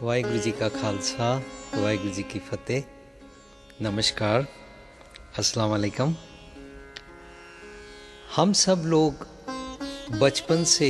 वाहिगुरु जी का खालसा, वाहिगुरु जी की फतेह। नमस्कार, अस्सलाम वालेकुम। हम सब लोग बचपन से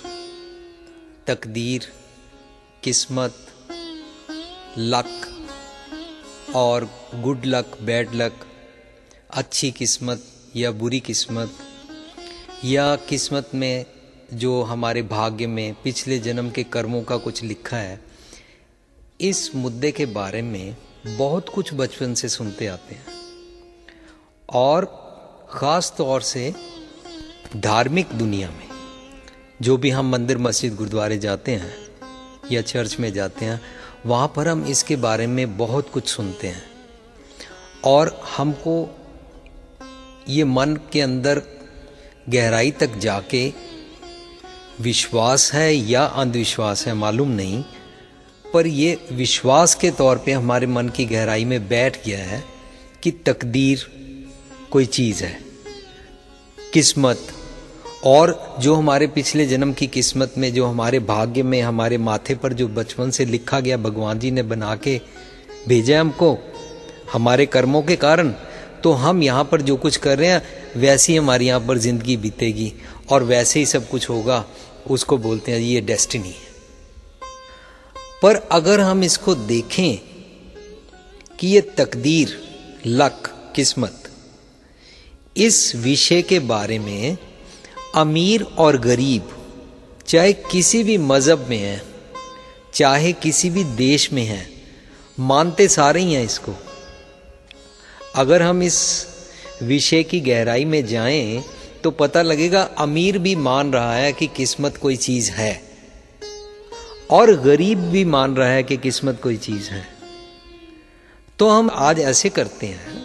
तकदीर, किस्मत, लक और गुड लक, बैड लक, अच्छी किस्मत या बुरी किस्मत, या किस्मत में जो हमारे भाग्य में पिछले जन्म के कर्मों का कुछ लिखा है, इस मुद्दे के बारे में बहुत कुछ बचपन से सुनते आते हैं। और ख़ास तौर से धार्मिक दुनिया में जो भी हम मंदिर, मस्जिद, गुरुद्वारे जाते हैं या चर्च में जाते हैं, वहाँ पर हम इसके बारे में बहुत कुछ सुनते हैं और हमको ये मन के अंदर गहराई तक जाके विश्वास है या अंधविश्वास है मालूम नहीं, पर ये विश्वास के तौर पे हमारे मन की गहराई में बैठ गया है कि तकदीर कोई चीज़ है, किस्मत, और जो हमारे पिछले जन्म की किस्मत में, जो हमारे भाग्य में, हमारे माथे पर जो बचपन से लिखा गया, भगवान जी ने बना के भेजा हमको हमारे कर्मों के कारण, तो हम यहाँ पर जो कुछ कर रहे हैं वैसी हमारी यहाँ पर ज़िंदगी बीतेगी और वैसे ही सब कुछ होगा। उसको बोलते हैं ये डेस्टिनी है। पर अगर हम इसको देखें कि ये तकदीर, लक, किस्मत, इस विषय के बारे में अमीर और गरीब, चाहे किसी भी मज़हब में है, चाहे किसी भी देश में है, मानते सारे ही हैं इसको। अगर हम इस विषय की गहराई में जाएं तो पता लगेगा अमीर भी मान रहा है कि किस्मत कोई चीज़ है और गरीब भी मान रहा है कि किस्मत कोई चीज़ है। तो हम आज ऐसे करते हैं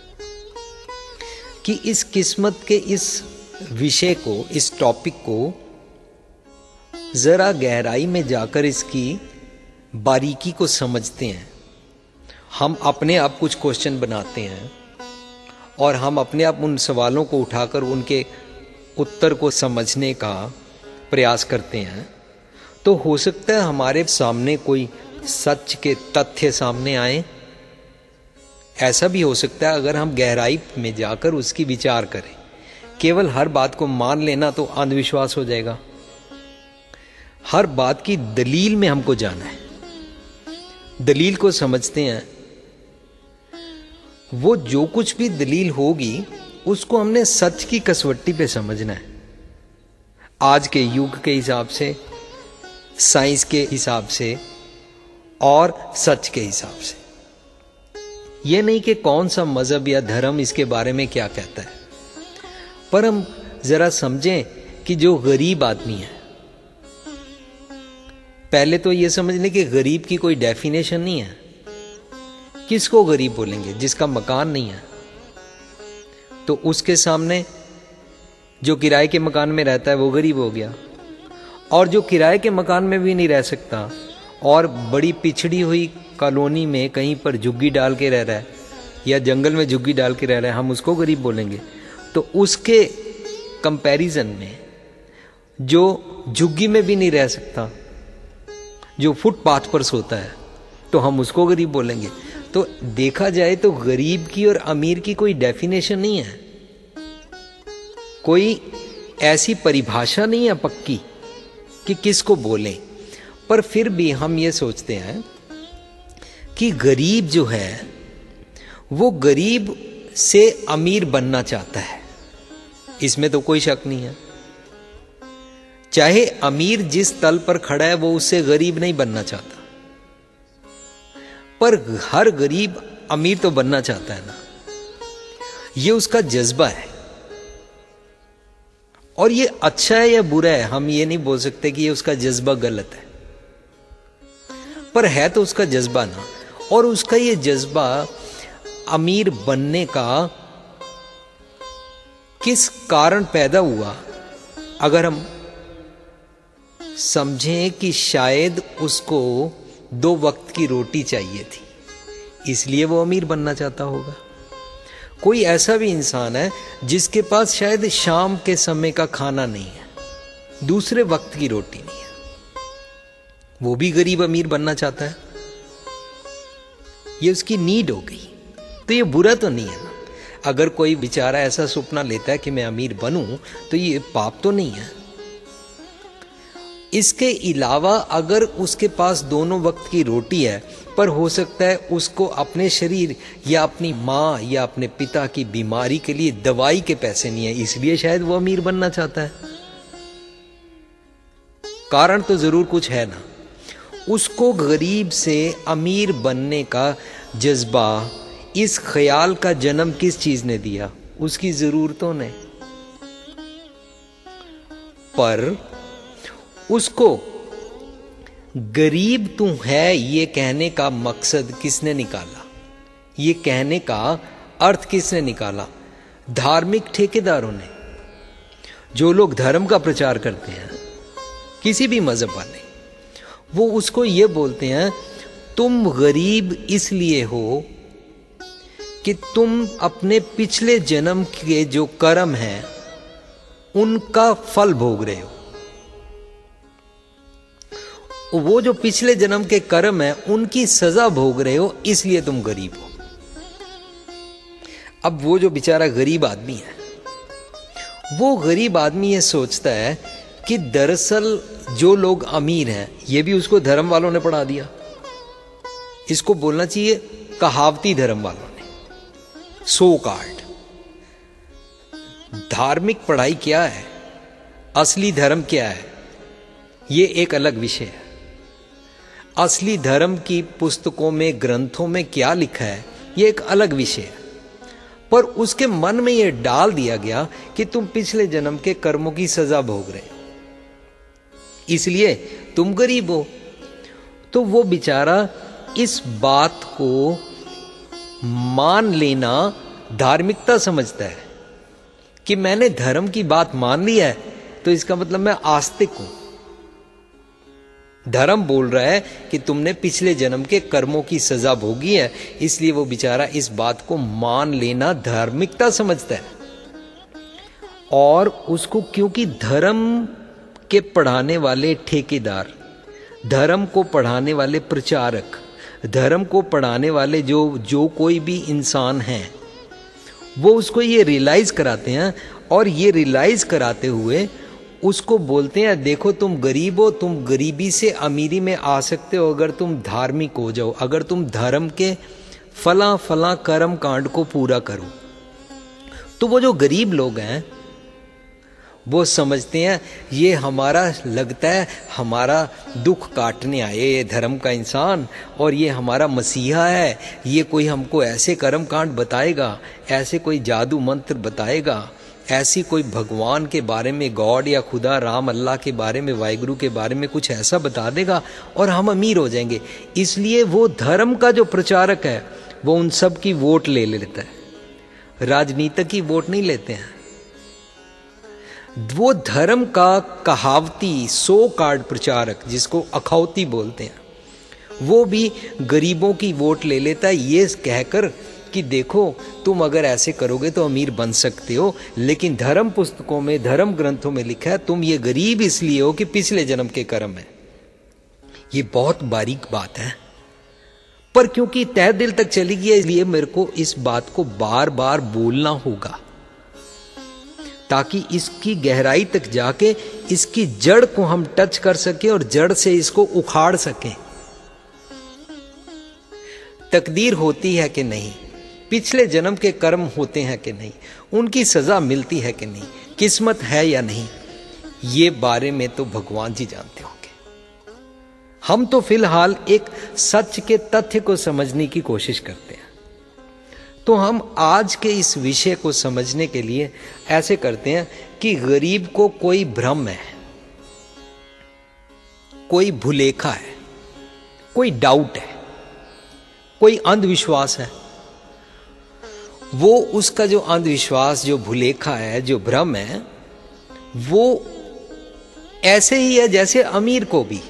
कि इस किस्मत के इस विषय को, इस टॉपिक को ज़रा गहराई में जाकर इसकी बारीकी को समझते हैं। हम अपने आप कुछ क्वेश्चन बनाते हैं और हम अपने आप उन सवालों को उठाकर उनके उत्तर को समझने का प्रयास करते हैं। तो हो सकता है हमारे सामने कोई सच के तथ्य सामने आए। ऐसा भी हो सकता है अगर हम गहराई में जाकर उसकी विचार करें। केवल हर बात को मान लेना तो अंधविश्वास हो जाएगा। हर बात की दलील में हमको जाना है, दलील को समझते हैं। वो जो कुछ भी दलील होगी उसको हमने सच की कसवट्टी पे समझना है, आज के युग के हिसाब से, साइंस के हिसाब से और सच के हिसाब से। ये नहीं कि कौन सा मजहब या धर्म इसके बारे में क्या कहता है, पर हम जरा समझें कि जो गरीब आदमी है, पहले तो ये समझ लें कि गरीब की कोई डेफिनेशन नहीं है। किसको गरीब बोलेंगे? जिसका मकान नहीं है। तो उसके सामने जो किराए के मकान में रहता है वो गरीब हो गया, और जो किराए के मकान में भी नहीं रह सकता और बड़ी पिछड़ी हुई कॉलोनी में कहीं पर झुग्गी डाल के रह रहा है या जंगल में झुग्गी डाल के रह रहा है, हम उसको गरीब बोलेंगे। तो उसके कंपैरिजन में जो झुग्गी में भी नहीं रह सकता, जो फुटपाथ पर सोता है, तो हम उसको गरीब बोलेंगे। तो देखा जाए तो गरीब की और अमीर की कोई डेफिनेशन नहीं है, कोई ऐसी परिभाषा नहीं है पक्की कि किसको बोलें। पर फिर भी हम ये सोचते हैं कि गरीब जो है वो गरीब से अमीर बनना चाहता है, इसमें तो कोई शक नहीं है। चाहे अमीर जिस तल पर खड़ा है वो उससे गरीब नहीं बनना चाहता, पर हर गरीब अमीर तो बनना चाहता है ना। ये उसका जज्बा है, और ये अच्छा है या बुरा है हम ये नहीं बोल सकते कि ये उसका जज्बा गलत है, पर है तो उसका जज्बा ना। और उसका ये जज्बा अमीर बनने का किस कारण पैदा हुआ, अगर हम समझें कि शायद उसको 2 वक्त की रोटी चाहिए थी, इसलिए वो अमीर बनना चाहता होगा। कोई ऐसा भी इंसान है जिसके पास शायद शाम के समय का खाना नहीं है, दूसरे वक्त की रोटी नहीं है, वो भी गरीब अमीर बनना चाहता है, ये उसकी नीड हो गई। तो ये बुरा तो नहीं है ना। अगर कोई बेचारा ऐसा सपना लेता है कि मैं अमीर बनूं, तो ये पाप तो नहीं है। इसके अलावा अगर उसके पास दोनों वक्त की रोटी है, पर हो सकता है उसको अपने शरीर या अपनी माँ या अपने पिता की बीमारी के लिए दवाई के पैसे नहीं है, इसलिए शायद वो अमीर बनना चाहता है। कारण तो जरूर कुछ है ना। उसको गरीब से अमीर बनने का जज्बा, इस ख्याल का जन्म किस चीज ने दिया? उसकी जरूरतों ने। पर उसको गरीब तू है ये कहने का मकसद किसने निकाला? ये कहने का अर्थ किसने निकाला? धार्मिक ठेकेदारों ने। जो लोग धर्म का प्रचार करते हैं, किसी भी मजहब वाले, वो उसको ये बोलते हैं तुम गरीब इसलिए हो कि तुम अपने पिछले जन्म के जो कर्म हैं उनका फल भोग रहे हो। वो जो पिछले जन्म के कर्म है उनकी सजा भोग रहे हो, इसलिए तुम गरीब हो। अब वो जो बेचारा गरीब आदमी है, वो गरीब आदमी ये सोचता है कि दरअसल जो लोग अमीर हैं, ये भी उसको धर्म वालों ने पढ़ा दिया। इसको बोलना चाहिए कहावती धर्म वालों ने, सो कार्ड। धार्मिक पढ़ाई क्या है, असली धर्म क्या है, ये एक अलग विषय है। असली धर्म की पुस्तकों में, ग्रंथों में क्या लिखा है, ये एक अलग विषय है। पर उसके मन में यह डाल दिया गया कि तुम पिछले जन्म के कर्मों की सजा भोग रहे हो, इसलिए तुम गरीब हो। तो वो बेचारा इस बात को मान लेना धार्मिकता समझता है कि मैंने धर्म की बात मान ली है, तो इसका मतलब मैं आस्तिक हूं। धर्म बोल रहा है कि तुमने पिछले जन्म के कर्मों की सजा भोगी है, इसलिए वो बेचारा इस बात को मान लेना धार्मिकता समझता है। और उसको क्योंकि धर्म के पढ़ाने वाले ठेकेदार, धर्म को पढ़ाने वाले प्रचारक, धर्म को पढ़ाने वाले जो कोई भी इंसान है, वो उसको ये रियलाइज कराते हैं। और ये रियलाइज कराते हुए उसको बोलते हैं देखो तुम गरीब हो, तुम गरीबी से अमीरी में आ सकते हो अगर तुम धार्मिक हो जाओ, अगर तुम धर्म के फला फला कर्म कांड को पूरा करो। तो वो जो गरीब लोग हैं वो समझते हैं ये हमारा, लगता है हमारा दुख काटने आए ये धर्म का इंसान, और ये हमारा मसीहा है, ये कोई हमको ऐसे कर्म कांड बताएगा, ऐसे कोई जादू मंत्र बताएगा, ऐसी कोई भगवान के बारे में, गॉड या खुदा, राम, अल्लाह के बारे में, वाहिगुरु के बारे में कुछ ऐसा बता देगा और हम अमीर हो जाएंगे। इसलिए वो धर्म का जो प्रचारक है वो उन सब की वोट ले लेता है, राजनीतिक की वोट नहीं लेते हैं। वो धर्म का कहावती सो कार्ड प्रचारक, जिसको अखौती बोलते हैं, वो भी गरीबों की वोट ले लेता है, ये कहकर कि देखो तुम अगर ऐसे करोगे तो अमीर बन सकते हो, लेकिन धर्म पुस्तकों में, धर्म ग्रंथों में लिखा है तुम ये गरीब इसलिए हो कि पिछले जन्म के कर्म है। ये बहुत बारीक बात है, पर क्योंकि तह दिल तक चली गई है, इसलिए मेरे को इस बात को बार बार बोलना होगा, ताकि इसकी गहराई तक जाके इसकी जड़ को हम टच कर सकें और जड़ से इसको उखाड़ सकें। तकदीर होती है कि नहीं, पिछले जन्म के कर्म होते हैं कि नहीं, उनकी सजा मिलती है कि नहीं, किस्मत है या नहीं, ये बारे में तो भगवान जी जानते होंगे। हम तो फिलहाल एक सच के तथ्य को समझने की कोशिश करते हैं। तो हम आज के इस विषय को समझने के लिए ऐसे करते हैं कि गरीब को कोई भ्रम है, कोई भुलेखा है, कोई डाउट है, कोई अंधविश्वास है। वो उसका जो अंधविश्वास, जो भुलेखा है, जो भ्रम है, वो ऐसे ही है जैसे अमीर को भी,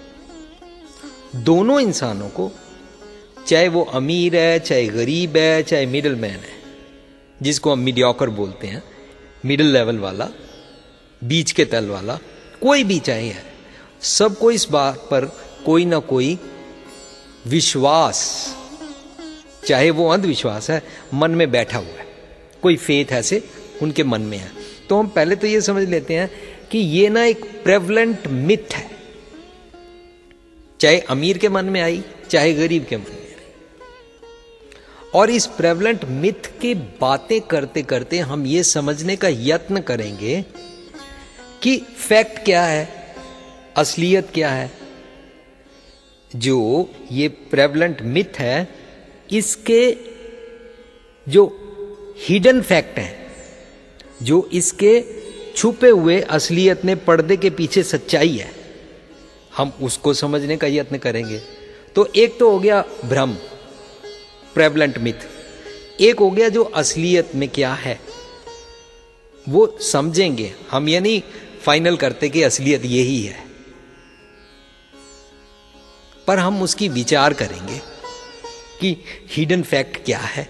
दोनों इंसानों को, चाहे वो अमीर है, चाहे गरीब है, चाहे मिडिल मैन है, जिसको हम मीडियोकर बोलते हैं, मिडिल लेवल वाला, बीच के तल वाला, कोई भी चाहे है, सबको इस बात पर कोई ना कोई विश्वास, चाहे वो अंधविश्वास है, मन में बैठा हुआ है, कोई फेथ ऐसे उनके मन में है। तो हम पहले तो ये समझ लेते हैं कि ये ना एक प्रेवलेंट मिथ है, चाहे अमीर के मन में आई चाहे गरीब के मन में आई। और इस प्रेवलेंट मिथ की बातें करते करते हम ये समझने का यत्न करेंगे कि फैक्ट क्या है, असलियत क्या है। जो ये प्रेवलेंट मिथ है, इसके जो हिडन फैक्ट हैं, जो इसके छुपे हुए असलियत में पर्दे के पीछे सच्चाई है, हम उसको समझने का यत्न करेंगे। तो एक तो हो गया भ्रम, प्रेवलेंट मिथ। एक हो गया जो असलियत में क्या है, वो समझेंगे हम। ये नहीं फाइनल करते कि असलियत यही है, पर हम उसकी विचार करेंगे कि हिडन फैक्ट क्या है।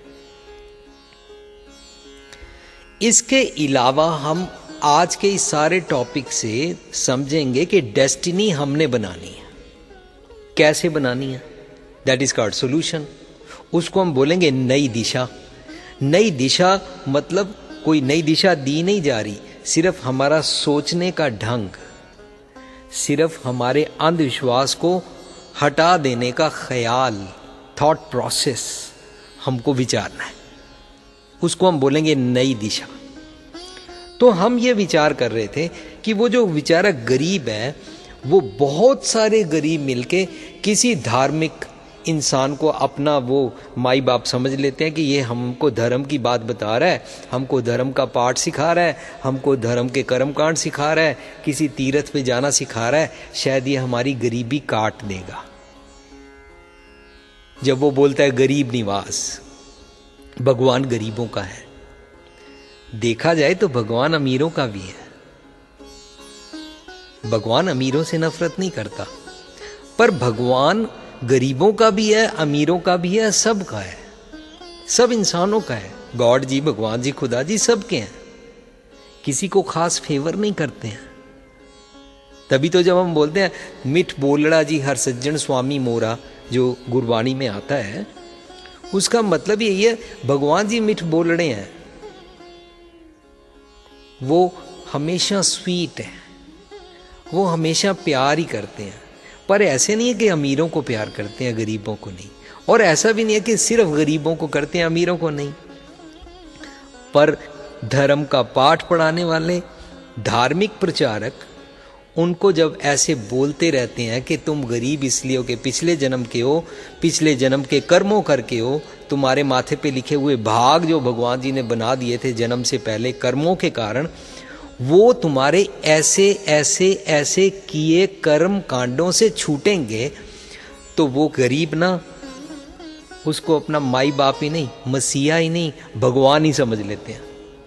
इसके अलावा हम आज के इस सारे टॉपिक से समझेंगे कि डेस्टिनी हमने बनानी है। कैसे बनानी है? That is called solution. उसको हम बोलेंगे नई दिशा। नई दिशा मतलब कोई नई दिशा दी नहीं जा रही, सिर्फ हमारा सोचने का ढंग, सिर्फ हमारे अंधविश्वास को हटा देने का ख्याल, थॉट प्रोसेस हमको विचारना है, उसको हम बोलेंगे नई दिशा। तो हम ये विचार कर रहे थे कि वो जो बेचारा गरीब है, वो बहुत सारे गरीब मिलके किसी धार्मिक इंसान को अपना वो माई बाप समझ लेते हैं कि ये हमको धर्म की बात बता रहा है, हमको धर्म का पाठ सिखा रहा है, हमको धर्म के कर्मकांड सिखा रहा है, किसी तीर्थ पे जाना सिखा रहा है, शायद ये हमारी गरीबी काट देगा। जब वो बोलता है गरीब निवास, भगवान गरीबों का है। देखा जाए तो भगवान अमीरों का भी है। भगवान अमीरों से नफरत नहीं करता, पर भगवान गरीबों का भी है, अमीरों का भी है, सबका है, सब इंसानों का है। गॉड जी, भगवान जी, खुदा जी सबके हैं, किसी को खास फेवर नहीं करते हैं। तभी तो जब हम बोलते हैं मिठ बोलड़ा जी हर सज्जन स्वामी मोरा, जो गुरबाणी में आता है, उसका मतलब यही है भगवान जी मिठ बोलड़े हैं, वो हमेशा स्वीट है, वो हमेशा प्यार ही करते हैं। पर ऐसे नहीं है कि अमीरों को प्यार करते हैं, गरीबों को नहीं, और ऐसा भी नहीं है कि सिर्फ गरीबों को करते हैं, अमीरों को नहीं। पर धर्म का पाठ पढ़ाने वाले धार्मिक प्रचारक उनको जब ऐसे बोलते रहते हैं कि तुम गरीब इसलिए हो कि पिछले जन्म के हो, पिछले जन्म के कर्मों करके हो, तुम्हारे माथे पे लिखे हुए भाग जो भगवान जी ने बना दिए थे जन्म से पहले कर्मों के कारण, वो तुम्हारे ऐसे ऐसे ऐसे किए कर्म कांडों से छूटेंगे, तो वो गरीब ना उसको अपना माई बाप ही नहीं, मसीहा ही नहीं, भगवान ही समझ लेते हैं,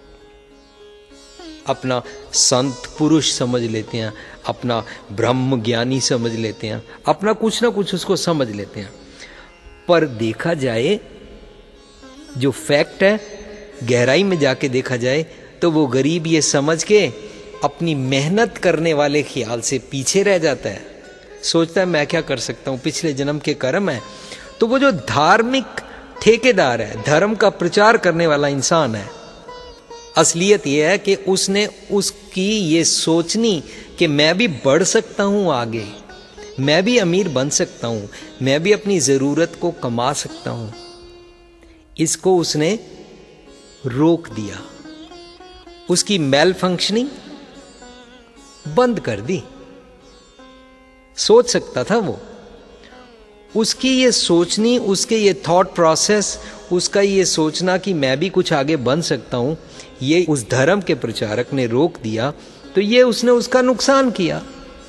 अपना संत पुरुष समझ लेते हैं, अपना ब्रह्म ज्ञानी समझ लेते हैं, अपना कुछ ना कुछ उसको समझ लेते हैं। पर देखा जाए जो फैक्ट है, गहराई में जाके देखा जाए तो वो गरीब ये समझ के अपनी मेहनत करने वाले ख्याल से पीछे रह जाता है, सोचता है मैं क्या कर सकता हूं, पिछले जन्म के कर्म है। तो वो जो धार्मिक ठेकेदार है, धर्म का प्रचार करने वाला इंसान है, असलियत यह है कि उसने उसकी ये सोचनी कि मैं भी बढ़ सकता हूं आगे, मैं भी अमीर बन सकता हूं, मैं भी अपनी जरूरत को कमा सकता हूं, इसको उसने रोक दिया, उसकी मेल फंक्शनिंग बंद कर दी। सोच सकता था वो, उसकी ये सोचनी, उसके ये थॉट प्रोसेस, उसका ये सोचना कि मैं भी कुछ आगे बन सकता हूं, ये उस धर्म के प्रचारक ने रोक दिया। तो ये उसने उसका नुकसान किया।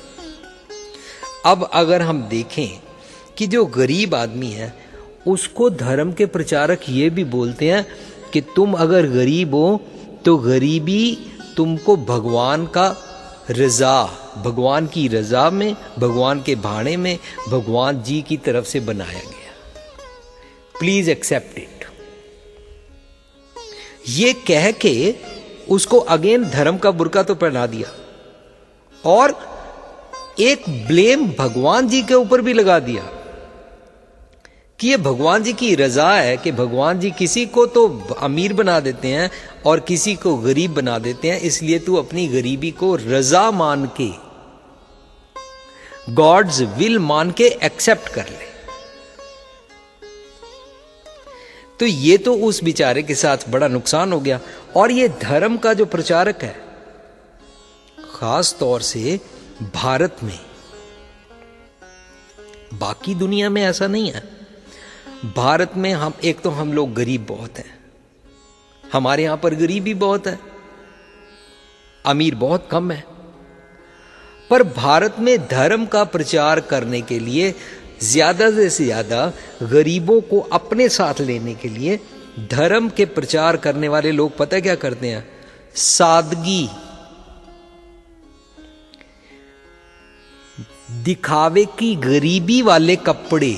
अब अगर हम देखें कि जो गरीब आदमी है उसको धर्म के प्रचारक ये भी बोलते हैं कि तुम अगर गरीब हो तो गरीबी तुमको भगवान का रजा, भगवान की रजा में, भगवान के भाणे में, भगवान जी की तरफ से बनाया गया, प्लीज एक्सेप्ट इट। ये कह के उसको अगेन धर्म का बुर्का तो पहना दिया और एक ब्लेम भगवान जी के ऊपर भी लगा दिया कि ये भगवान जी की रजा है कि भगवान जी किसी को तो अमीर बना देते हैं और किसी को गरीब बना देते हैं, इसलिए तू अपनी गरीबी को रजा मान के, गॉड्स विल मान के एक्सेप्ट कर ले। तो ये तो उस बेचारे के साथ बड़ा नुकसान हो गया। और ये धर्म का जो प्रचारक है, खास तौर से भारत में, बाकी दुनिया में ऐसा नहीं है। भारत में हम लोग गरीब बहुत हैं, हमारे यहां पर गरीबी बहुत है, अमीर बहुत कम है। पर भारत में धर्म का प्रचार करने के लिए ज्यादा से ज्यादा गरीबों को अपने साथ लेने के लिए धर्म के प्रचार करने वाले लोग पता क्या करते हैं? सादगी, दिखावे की गरीबी वाले कपड़े,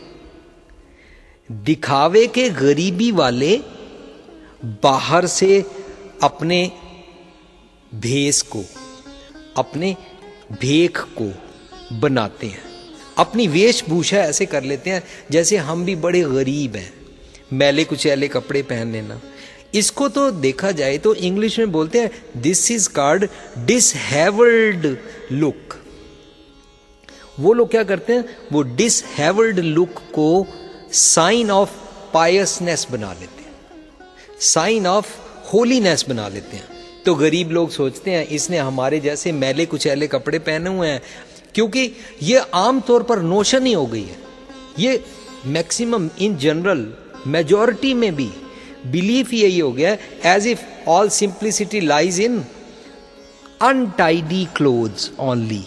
दिखावे के गरीबी वाले बाहर से अपने भेष को, अपने भेख को बनाते हैं, अपनी वेशभूषा ऐसे कर लेते हैं जैसे हम भी बड़े गरीब हैं, मैले कुचैले कपड़े पहन लेना। इसको तो देखा जाए तो इंग्लिश में बोलते हैं this is called dishevelled look. वो लोग क्या करते हैं? वो डिसहेवल्ड लुक को साइन ऑफ पायसनेस बना लेते हैं, साइन ऑफ होलीनेस बना लेते हैं। तो गरीब लोग सोचते हैं इसने हमारे जैसे मैले कुचैले कपड़े पहने हुए हैं, क्योंकि ये आमतौर पर नोशन ही हो गई है। ये मैक्सिमम इन जनरल मेजॉरिटी में भी बिलीफ यही हो गया, as if all simplicity lies in untidy clothes only.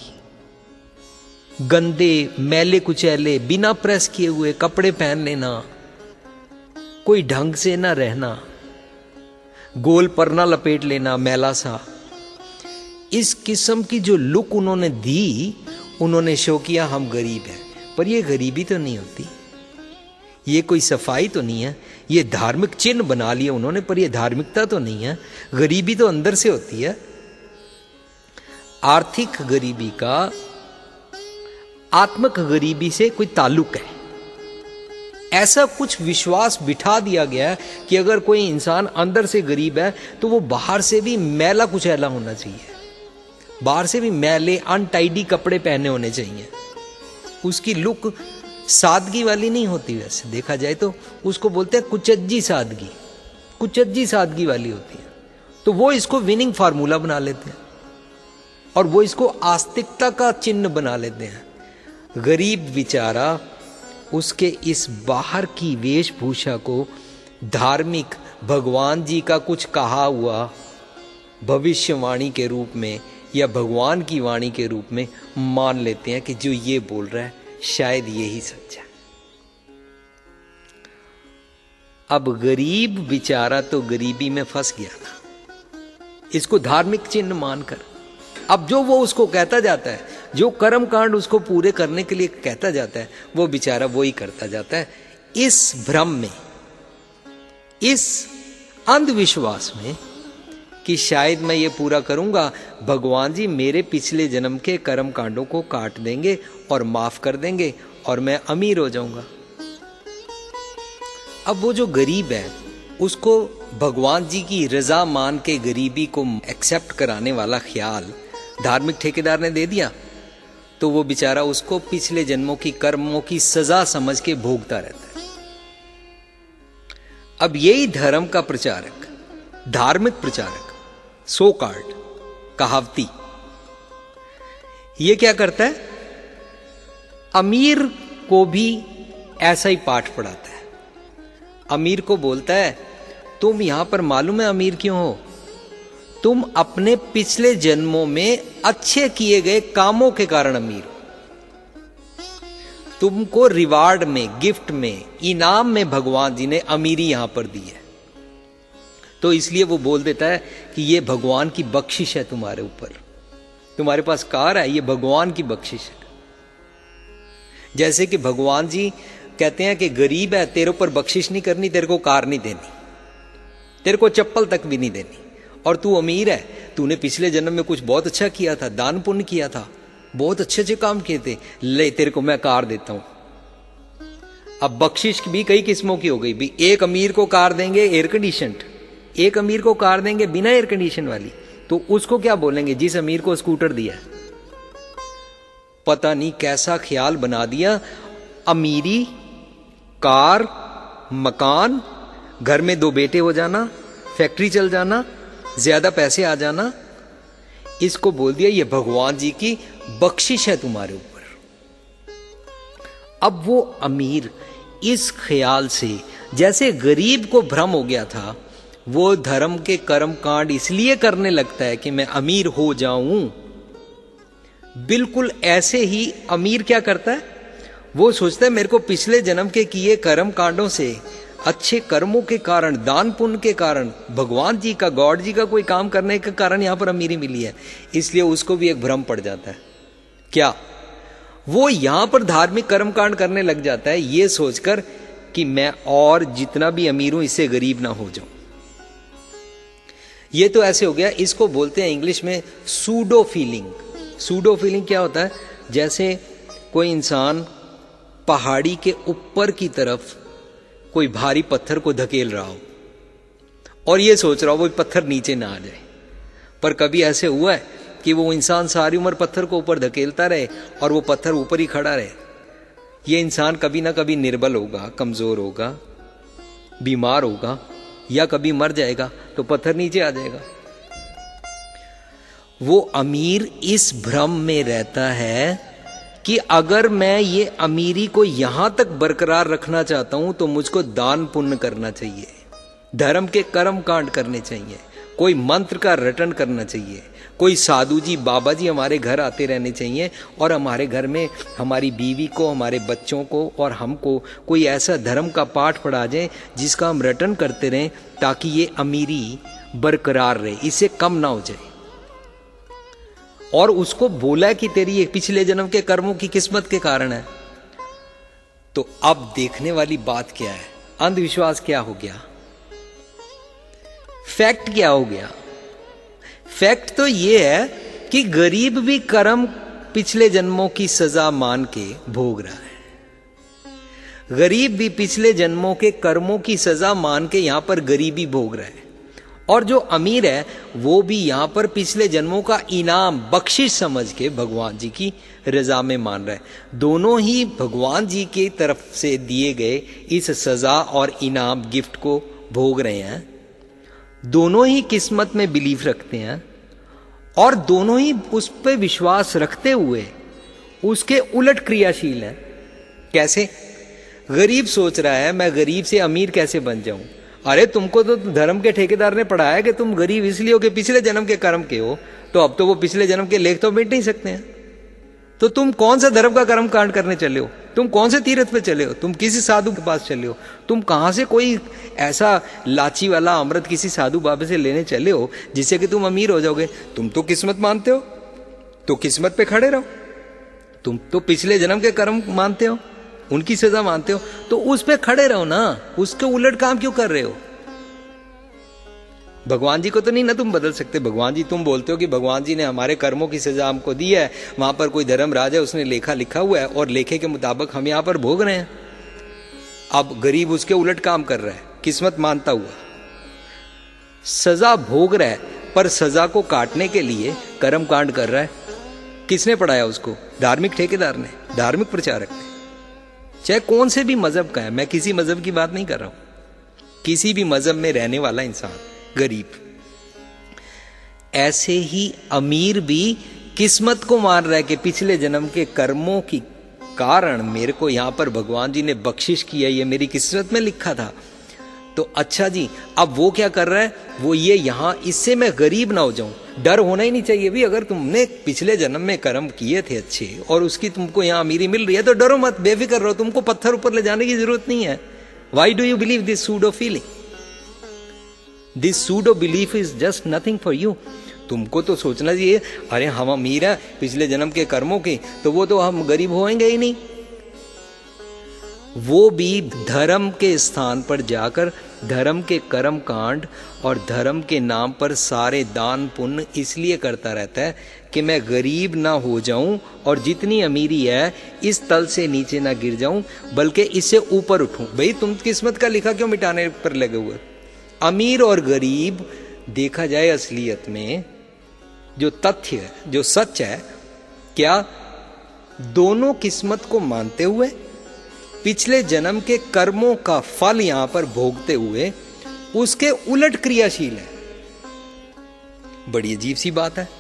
गंदे मैले कुचैले बिना प्रेस किए हुए कपड़े पहन लेना, कोई ढंग से ना रहना, गोल परना लपेट लेना मैला सा। इस किस्म की जो लुक उन्होंने दी, उन्होंने शो किया हम गरीब हैं। पर ये गरीबी तो नहीं होती, ये कोई सफाई तो नहीं है, ये धार्मिक चिन्ह बना लिए उन्होंने, पर ये धार्मिकता तो नहीं है। गरीबी तो अंदर से होती है। आर्थिक गरीबी का आत्मिक गरीबी से कोई ताल्लुक है। ऐसा कुछ विश्वास बिठा दिया गया है कि अगर कोई इंसान अंदर से गरीब है तो वो बाहर से भी मैला कुचैला होना चाहिए, बाहर से भी मैले अनटाइडी कपड़े पहने होने चाहिए। उसकी लुक सादगी वाली नहीं होती, वैसे देखा जाए तो उसको बोलते हैं कुचज्जी सादगी, कुचज्जी सादगी वाली होती है। तो वो इसको विनिंग फार्मूला बना लेते हैं और वो इसको आस्तिकता का चिन्ह बना लेते हैं। गरीब बेचारा उसके इस बाहर की वेशभूषा को धार्मिक, भगवान जी का कुछ कहा हुआ भविष्यवाणी के रूप में या भगवान की वाणी के रूप में मान लेते हैं कि जो ये बोल रहा है शायद यही सच है। अब गरीब बेचारा तो गरीबी में फंस गया था, इसको धार्मिक चिन्ह मानकर। अब जो वो उसको कहता जाता है, जो कर्म कांड उसको पूरे करने के लिए कहता जाता है, वो बेचारा वो ही करता जाता है, इस भ्रम में, इस अंधविश्वास में कि शायद मैं ये पूरा करूंगा, भगवान जी मेरे पिछले जन्म के कर्म कांडों को काट देंगे और माफ कर देंगे और मैं अमीर हो जाऊंगा। अब वो जो गरीब है उसको भगवान जी की रजा मान के गरीबी को एक्सेप्ट कराने वाला ख्याल धार्मिक ठेकेदार ने दे दिया, तो वो बेचारा उसको पिछले जन्मों की कर्मों की सजा समझ के भोगता रहता है। अब यही धर्म का प्रचारक, धार्मिक प्रचारक, सो कॉल्ड कहावती, ये क्या करता है? अमीर को भी ऐसा ही पाठ पढ़ाता है। अमीर को बोलता है तुम यहां पर मालूम है अमीर क्यों हो? तुम अपने पिछले जन्मों में अच्छे किए गए कामों के कारण अमीर हो। तुमको रिवार्ड में, गिफ्ट में, इनाम में भगवान जी ने अमीरी यहां पर दी है। तो इसलिए वो बोल देता है कि ये भगवान की बख्शिश है तुम्हारे ऊपर, तुम्हारे पास कार है, ये भगवान की बख्शिश है। जैसे कि भगवान जी कहते हैं कि गरीब है, तेरे ऊपर बख्शिश नहीं करनी, तेरे को कार नहीं देनी, तेरे को चप्पल तक भी नहीं देनी। और तू अमीर है, तूने पिछले जन्म में कुछ बहुत अच्छा किया था, दान पुण्य किया था, बहुत अच्छे अच्छे काम किए थे, ले तेरे को मैं कार देता हूं। अब बख्शिश भी कई किस्मों की हो गई भी, एक अमीर को कार देंगे एयर कंडीशनड, एक अमीर को कार देंगे बिना एयर कंडीशन वाली, तो उसको क्या बोलेंगे? जिस अमीर को स्कूटर दिया। पता नहीं कैसा ख्याल बना दिया, अमीरी, कार, मकान, घर में 2 बेटे हो जाना, फैक्ट्री चल जाना, ज्यादा पैसे आ जाना, इसको बोल दिया ये भगवान जी की बख्शिश है तुम्हारे ऊपर। अब वो अमीर इस ख्याल से, जैसे गरीब को भ्रम हो गया था, वो धर्म के कर्म कांड इसलिए करने लगता है कि मैं अमीर हो जाऊं। बिल्कुल ऐसे ही अमीर क्या करता है? वो सोचता है मेरे को पिछले जन्म के किए कर्म कांडों से, अच्छे कर्मों के कारण, दान पुण्य के कारण, भगवान जी का, गॉड जी का कोई काम करने के कारण यहां पर अमीरी मिली है। इसलिए उसको भी एक भ्रम पड़ जाता है। क्या? वो यहां पर धार्मिक कर्म कांड करने लग जाता है ये सोचकर कि मैं और जितना भी अमीर हूं इससे गरीब ना हो जाऊं। ये तो ऐसे हो गया, इसको बोलते हैं इंग्लिश में सूडो फीलिंग। सूडो फीलिंग क्या होता है? जैसे कोई इंसान पहाड़ी के ऊपर की तरफ कोई भारी पत्थर को धकेल रहा हो और ये सोच रहा हो वो पत्थर नीचे ना आ जाए, पर कभी ऐसे हुआ है कि वो इंसान सारी उम्र पत्थर को ऊपर धकेलता रहे और वो पत्थर ऊपर ही खड़ा रहे? ये इंसान कभी ना कभी निर्बल होगा, कमजोर होगा, बीमार होगा या कभी मर जाएगा तो पत्थर नीचे आ जाएगा। वो अमीर इस भ्रम में रहता है कि अगर मैं ये अमीरी को यहां तक बरकरार रखना चाहता हूं तो मुझको दान पुण्य करना चाहिए, धर्म के कर्म कांड करने चाहिए, कोई मंत्र का रटन करना चाहिए, कोई साधु जी बाबा जी हमारे घर आते रहने चाहिए और हमारे घर में हमारी बीवी को, हमारे बच्चों को और हमको कोई ऐसा धर्म का पाठ पढ़ा जाए जिसका हम रटन करते रहें ताकि ये अमीरी बरकरार रहे, इससे कम ना हो जाए। और उसको बोला कि तेरी ये पिछले जन्म के कर्मों की किस्मत के कारण है। तो अब देखने वाली बात क्या है? अंधविश्वास क्या हो गया? फैक्ट क्या हो गया? फैक्ट तो यह है कि गरीब भी कर्म पिछले जन्मों की सजा मान के भोग रहा है। गरीब भी पिछले जन्मों के कर्मों की सजा मान के यहां पर गरीबी भोग रहा है, और जो अमीर है वो भी यहां पर पिछले जन्मों का इनाम, बख्शिश समझ के भगवान जी की रजा में मान रहा है। दोनों ही भगवान जी की तरफ से दिए गए इस सजा और इनाम, गिफ्ट को भोग रहे हैं। दोनों ही किस्मत में बिलीव रखते हैं और दोनों ही उस पर विश्वास रखते हुए उसके उलट क्रियाशील हैं। कैसे? गरीब सोच रहा है मैं गरीब से अमीर कैसे बन जाऊं। अरे तुमको तो धर्म के ठेकेदार ने पढ़ाया कि तुम गरीब इसलिए हो कि पिछले जन्म के कर्म के हो, तो अब तो वो पिछले जन्म के लेख तो मिट नहीं सकते हैं। तो तुम कौन सा धर्म का कर्म कांड करने चले हो? तुम कौन से तीर्थ पे चले हो? तुम किसी साधु के पास चले हो? तुम कहां से कोई ऐसा लाची वाला अमृत किसी साधु बाबे से लेने चले हो जिससे कि तुम अमीर हो जाओगे? तुम तो किस्मत मानते हो, तो किस्मत पे खड़े रहो। तुम तो पिछले जन्म के कर्म मानते हो, उनकी सजा मानते हो, तो उस पे खड़े रहो ना। उसके उलट काम क्यों कर रहे हो? भगवान जी को तो नहीं ना तुम बदल सकते। भगवान जी, तुम बोलते हो कि भगवान जी ने हमारे कर्मों की सजा हमको दी है, वहां पर कोई धर्मराज है उसने लेखा लिखा हुआ है और लेखे के मुताबिक हम यहां पर भोग रहे हैं। अब गरीब उसके उलट काम कर रहा है, किस्मत मानता हुआ सजा भोग रहा है, पर सजा को काटने के लिए कर्म कांड कर रहा है। किसने पढ़ाया उसको? धार्मिक ठेकेदार ने, धार्मिक प्रचारक ने, चाहे कौन से भी मजहब का है। मैं किसी मजहब की बात नहीं कर रहा हूं, किसी भी मजहब में रहने वाला इंसान, गरीब। ऐसे ही अमीर भी किस्मत को मान रहा है कि पिछले जन्म के कर्मों की कारण मेरे को यहां पर भगवान जी ने बख्शिश किया, ये मेरी किस्मत में लिखा था। तो अच्छा जी, अब वो क्या कर रहा है? वो ये यहां, इससे मैं गरीब ना हो जाऊं। डर होना ही नहीं चाहिए भी। अगर तुमने पिछले जन्म में कर्म किए थे अच्छे और उसकी तुमको यहां अमीरी मिल रही है तो डरो मत, बेफिक्र रहो। तुमको पत्थर ऊपर ले जाने की जरूरत नहीं है। Why do you believe this pseudo feeling? This pseudo belief is just nothing for you. तुमको तो सोचना चाहिए अरे हम अमीर हैं पिछले जन्म के कर्मों के, तो वो तो हम गरीब होएंगे ही नहीं। वो भी धर्म के स्थान पर जाकर धर्म के कर्म कांड और धर्म के नाम पर सारे दान पुण्य इसलिए करता रहता है कि मैं गरीब ना हो जाऊं और जितनी अमीरी है इस तल से नीचे ना गिर जाऊं, बल्कि इससे ऊपर उठूं। भाई तुम किस्मत का लिखा क्यों मिटाने पर लगे हुए? अमीर और गरीब देखा जाए असलियत में जो तथ्य है, जो सच है, क्या दोनों किस्मत को मानते हुए पिछले जन्म के कर्मों का फल यहां पर भोगते हुए उसके उलट क्रियाशील है। बड़ी अजीब सी बात है।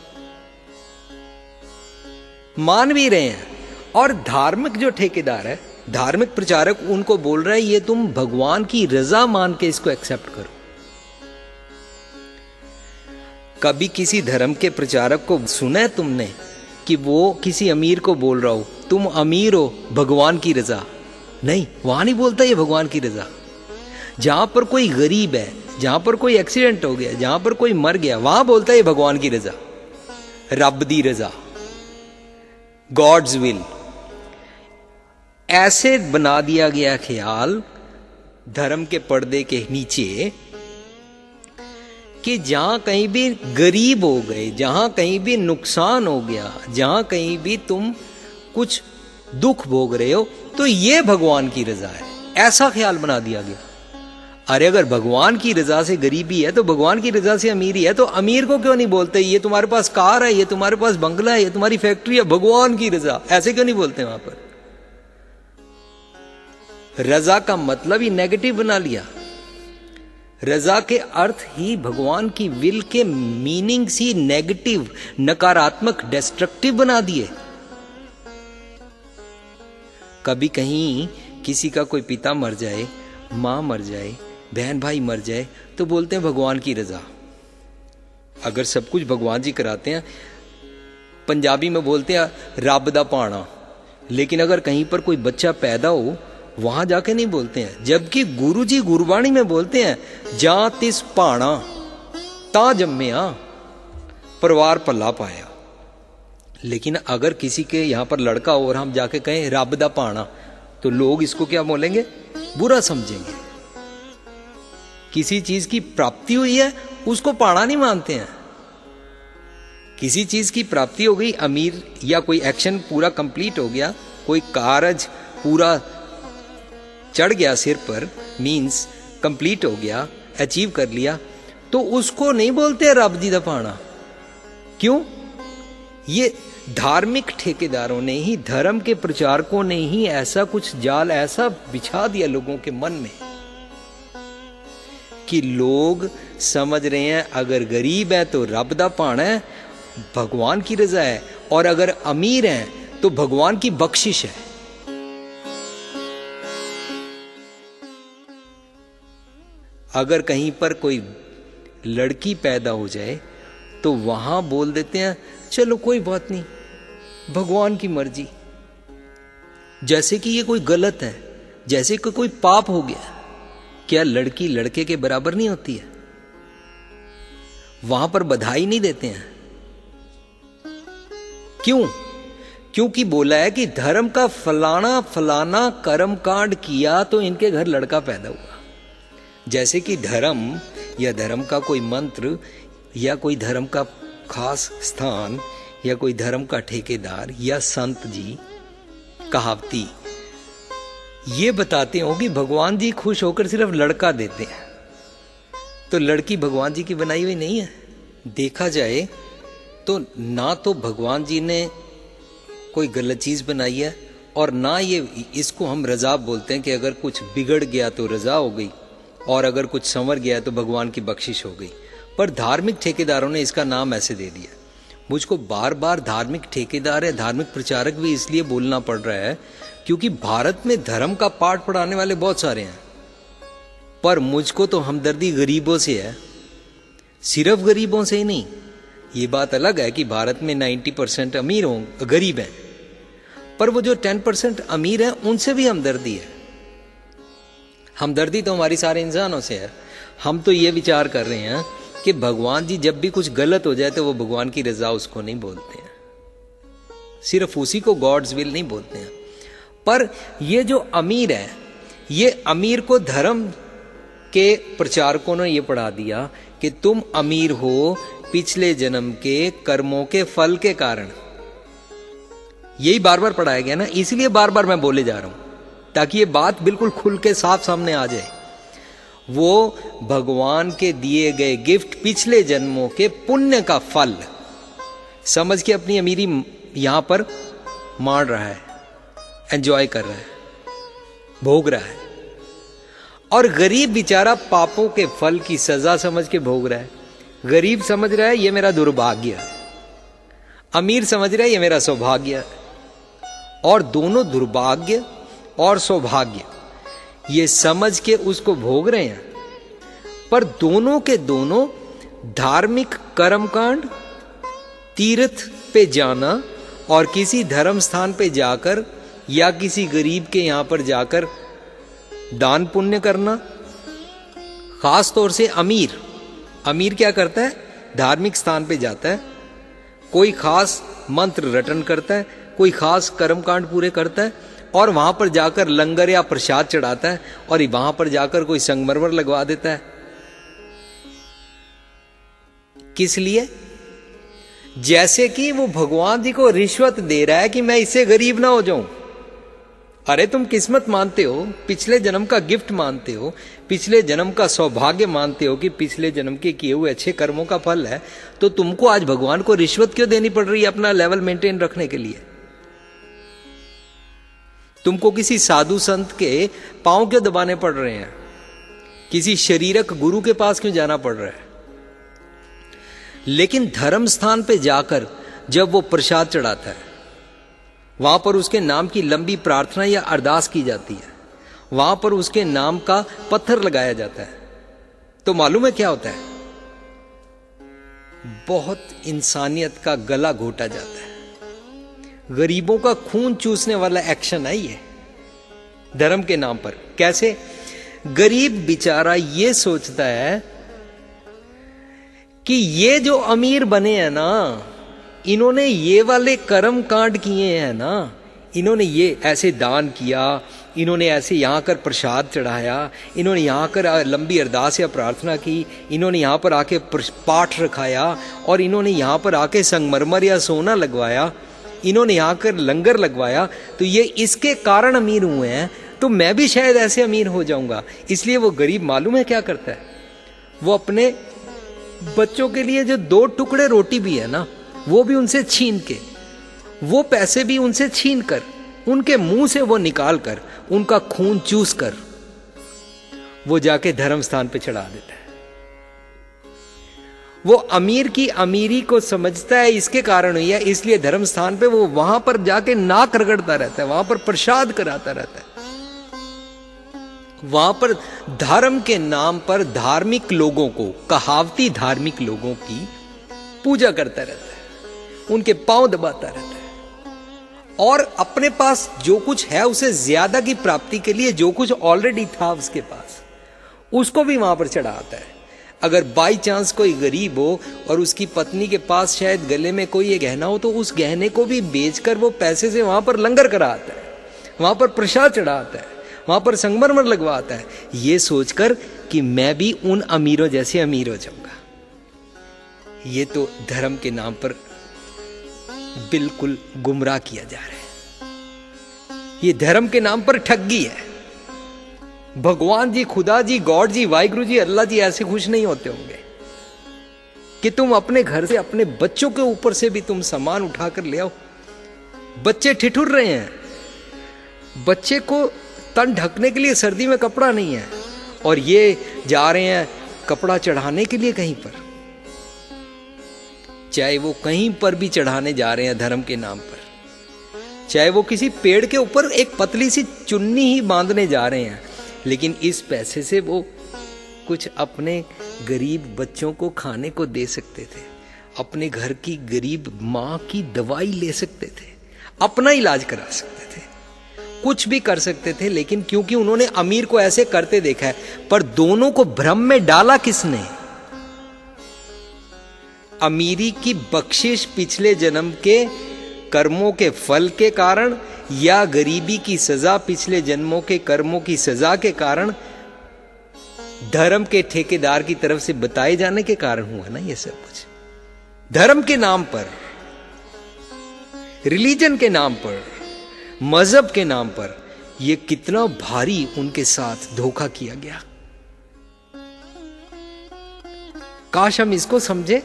मान भी रहे हैं, और धार्मिक जो ठेकेदार है, धार्मिक प्रचारक, उनको बोल रहा है ये तुम भगवान की रजा मान के इसको एक्सेप्ट करो। कभी किसी धर्म के प्रचारक को सुना है तुमने कि वो किसी अमीर को बोल रहा हो तुम अमीर हो, भगवान की रजा? नहीं, वहां नहीं बोलता ये भगवान की रजा। जहां पर कोई गरीब है, जहां पर कोई एक्सीडेंट हो गया, जहां पर कोई मर गया, वहां बोलता है ये भगवान की रजा, रब दी रजा, गॉड्स विल। ऐसे बना दिया गया ख्याल धर्म के पर्दे के नीचे कि जहां कहीं भी गरीब हो गए, जहां कहीं भी नुकसान हो गया, जहां कहीं भी तुम कुछ दुख भोग रहे हो तो ये भगवान की रजा है, ऐसा ख्याल बना दिया गया। अरे अगर भगवान की रजा से गरीबी है तो भगवान की रजा से अमीरी है, तो अमीर को क्यों नहीं बोलते ये तुम्हारे पास कार है, ये तुम्हारे पास बंगला है, ये तुम्हारी फैक्ट्री है, भगवान की रजा, ऐसे क्यों नहीं बोलते? वहां पर रजा का मतलब ही नेगेटिव बना लिया। रजा के अर्थ ही भगवान की विल के मीनिंग ही नेगेटिव, नकारात्मक, डिस्ट्रक्टिव बना दिए। कभी कहीं किसी का कोई पिता मर जाए, मां मर जाए, बहन भाई मर जाए, तो बोलते हैं भगवान की रजा। अगर सब कुछ भगवान जी कराते हैं, पंजाबी में बोलते हैं रब दा पाना, लेकिन अगर कहीं पर कोई बच्चा पैदा हो वहां जाके नहीं बोलते हैं, जबकि गुरु जी गुरबाणी में बोलते हैं जा तिस पाना ता जम्मिया परिवार पल्ला पाया। लेकिन अगर किसी के यहां पर लड़का हो और हम जाके कहें रब दा पाना, तो लोग इसको क्या बोलेंगे? बुरा समझेंगे। किसी चीज की प्राप्ति हुई है उसको पाना नहीं मानते हैं। किसी चीज की प्राप्ति हो गई, अमीर या कोई एक्शन पूरा कंप्लीट हो गया, कोई कारज पूरा चढ़ गया सिर पर, मींस कंप्लीट हो गया, अचीव कर लिया, तो उसको नहीं बोलते रब जी दा पाना। क्यों? ये धार्मिक ठेकेदारों ने ही, धर्म के प्रचारकों ने ही ऐसा कुछ जाल ऐसा बिछा दिया लोगों के मन में कि लोग समझ रहे हैं अगर गरीब है तो रब दा पाना है, भगवान की रजा है, और अगर अमीर है तो भगवान की बख्शिश है। अगर कहीं पर कोई लड़की पैदा हो जाए तो वहां बोल देते हैं चलो कोई बात नहीं, भगवान की मर्जी, जैसे कि ये कोई गलत है, जैसे कि कोई पाप हो गया। क्या लड़की लड़के के बराबर नहीं होती है? वहां पर बधाई नहीं देते हैं। क्यों? क्योंकि बोला है कि धर्म का फलाना फलाना कर्म कांड किया तो इनके घर लड़का पैदा हुआ। जैसे कि धर्म या धर्म का कोई मंत्र या कोई धर्म का खास स्थान या कोई धर्म का ठेकेदार या संत जी कहावती ये बताते हो कि भगवान जी खुश होकर सिर्फ लड़का देते हैं, तो लड़की भगवान जी की बनाई हुई नहीं है। देखा जाए तो ना तो भगवान जी ने कोई गलत चीज बनाई है, और ना ये इसको हम रजा बोलते हैं कि अगर कुछ बिगड़ गया तो रजा हो गई और अगर कुछ संवर गया तो भगवान की बख्शिश हो गई। पर धार्मिक ठेकेदारों ने इसका नाम ऐसे दे दिया। मुझको बार बार धार्मिक ठेकेदार है, धार्मिक प्रचारक भी इसलिए बोलना पड़ रहा है क्योंकि भारत में धर्म का पाठ पढ़ाने वाले बहुत सारे हैं, पर मुझको तो हमदर्दी गरीबों से है, सिर्फ गरीबों से ही नहीं। ये बात अलग है कि भारत में 90% अमीर हों, गरीब हैं, पर वो जो 10% अमीर हैं उनसे भी हमदर्दी है। हमदर्दी तो हमारी सारे इंसानों से है। हम तो ये विचार कर रहे हैं कि भगवान जी जब भी कुछ गलत हो जाए तो वो भगवान की रजा उसको नहीं बोलते हैं, सिर्फ उसी को गॉड्स विल नहीं बोलते हैं। पर ये जो अमीर है, ये अमीर को धर्म के प्रचारकों ने ये पढ़ा दिया कि तुम अमीर हो पिछले जन्म के कर्मों के फल के कारण। यही बार बार पढ़ाया गया ना, इसलिए बार बार मैं बोले जा रहा हूं ताकि ये बात बिल्कुल खुल के साफ सामने आ जाए। वो भगवान के दिए गए गिफ्ट पिछले जन्मों के पुण्य का फल समझ के अपनी अमीरी यहां पर मार रहा है, एंजॉय कर रहा है, भोग रहा है। और गरीब बेचारा पापों के फल की सजा समझ के भोग रहा है। गरीब समझ रहा है ये मेरा दुर्भाग्य, अमीर समझ रहा है ये मेरा सौभाग्य। और दोनों दुर्भाग्य और सौभाग्य ये समझ के उसको भोग रहे हैं, पर दोनों के दोनों धार्मिक कर्मकांड, तीर्थ पे जाना और किसी धर्म स्थान पे जाकर या किसी गरीब के यहां पर जाकर दान पुण्य करना। खास तौर से अमीर क्या करता है, धार्मिक स्थान पे जाता है, कोई खास मंत्र रटन करता है, कोई खास कर्मकांड पूरे करता है और वहां पर जाकर लंगर या प्रसाद चढ़ाता है और वहां पर जाकर कोई संगमरमर लगवा देता है। किस लिए? जैसे कि वो भगवान जी को रिश्वत दे रहा है कि मैं इससे गरीब ना हो जाऊं। अरे तुम किस्मत मानते हो, पिछले जन्म का गिफ्ट मानते हो, पिछले जन्म का सौभाग्य मानते हो कि पिछले जन्म के किए हुए अच्छे कर्मों का फल है, तो तुमको आज भगवान को रिश्वत क्यों देनी पड़ रही है अपना लेवल मेंटेन रखने के लिए? तुमको किसी साधु संत के पांव क्यों दबाने पड़ रहे हैं? किसी शरीरक गुरु के पास क्यों जाना पड़ रहा है? लेकिन धर्म स्थान पे जाकर जब वो प्रसाद चढ़ाता है, वहां पर उसके नाम की लंबी प्रार्थना या अरदास की जाती है, वहां पर उसके नाम का पत्थर लगाया जाता है, तो मालूम है क्या होता है? बहुत इंसानियत का गला घोटा जाता है। गरीबों का खून चूसने वाला एक्शन है ये धर्म के नाम पर। कैसे? गरीब बेचारा ये सोचता है कि ये जो अमीर बने हैं ना, इन्होंने ये वाले कर्म कांड किए हैं ना, इन्होंने ये ऐसे दान किया, इन्होंने ऐसे यहाँ कर प्रसाद चढ़ाया, इन्होंने यहाँ कर लंबी अरदास या प्रार्थना की, इन्होंने यहाँ पर आके पाठ रखाया और इन्होंने यहाँ पर आके संगमरमर या सोना लगवाया, इन्होंने यहाँ कर लंगर लगवाया, तो ये इसके कारण अमीर हुए हैं, तो मैं भी शायद ऐसे अमीर हो जाऊंगा। इसलिए वो गरीब मालूम है क्या करता है? वो अपने बच्चों के लिए जो 2 टुकड़े रोटी भी है ना, वो भी उनसे छीन के, वो पैसे भी उनसे छीन कर, उनके मुंह से वो निकाल कर, उनका खून चूस कर वो जाके धर्म स्थान पे चढ़ा देता है। वो अमीर की अमीरी को समझता है इसके कारण हुई है, इसलिए धर्म स्थान पे वो वहां पर जाके नाक रगड़ता रहता है, वहां पर प्रसाद कराता रहता है, वहां पर धर्म के नाम पर धार्मिक लोगों को, कहावती धार्मिक लोगों की पूजा करता रहता है, उनके पांव दबाता रहता है और अपने पास जो कुछ है उसे ज्यादा की प्राप्ति के लिए जो कुछ ऑलरेडी था उसके पास, उसको भी वहां पर चढ़ाता है। अगर बाई चांस कोई गरीब हो और उसकी पत्नी के पास शायद गले में कोई ये गहना हो, तो उस गहने को भी बेचकर वो पैसे से वहां पर लंगर कराता है, वहां पर प्रसाद चढ़ाता है, वहां पर संगमरमर लगवाता है, ये सोचकर कि मैं भी उन अमीरों जैसे अमीर हो जाऊंगा। ये तो धर्म के नाम पर बिल्कुल गुमराह किया जा रहा है। ये धर्म के नाम पर ठगी है। भगवान जी, खुदा जी, गॉड जी, वाहिगुरु जी, अल्लाह जी ऐसे खुश नहीं होते होंगे कि तुम अपने घर से अपने बच्चों के ऊपर से भी तुम सामान उठाकर ले आओ। बच्चे ठिठुर रहे हैं, बच्चे को तन ढकने के लिए सर्दी में कपड़ा नहीं है और ये जा रहे हैं कपड़ा चढ़ाने के लिए कहीं पर, चाहे वो कहीं पर भी चढ़ाने जा रहे हैं धर्म के नाम पर, चाहे वो किसी पेड़ के ऊपर एक पतली सी चुन्नी ही बांधने जा रहे हैं, लेकिन इस पैसे से वो कुछ अपने गरीब बच्चों को खाने को दे सकते थे, अपने घर की गरीब मां की दवाई ले सकते थे, अपना इलाज करा सकते थे, कुछ भी कर सकते थे। लेकिन क्योंकि उन्होंने अमीर को ऐसे करते देखा है, पर दोनों को भ्रम में डाला किसने? अमीरी की बख्शिश पिछले जन्म के कर्मों के फल के कारण या गरीबी की सजा पिछले जन्मों के कर्मों की सजा के कारण, धर्म के ठेकेदार की तरफ से बताए जाने के कारण हुआ ना ये सब कुछ। धर्म के नाम पर, रिलीजन के नाम पर, मजहब के नाम पर यह कितना भारी उनके साथ धोखा किया गया। काश हम इसको समझे,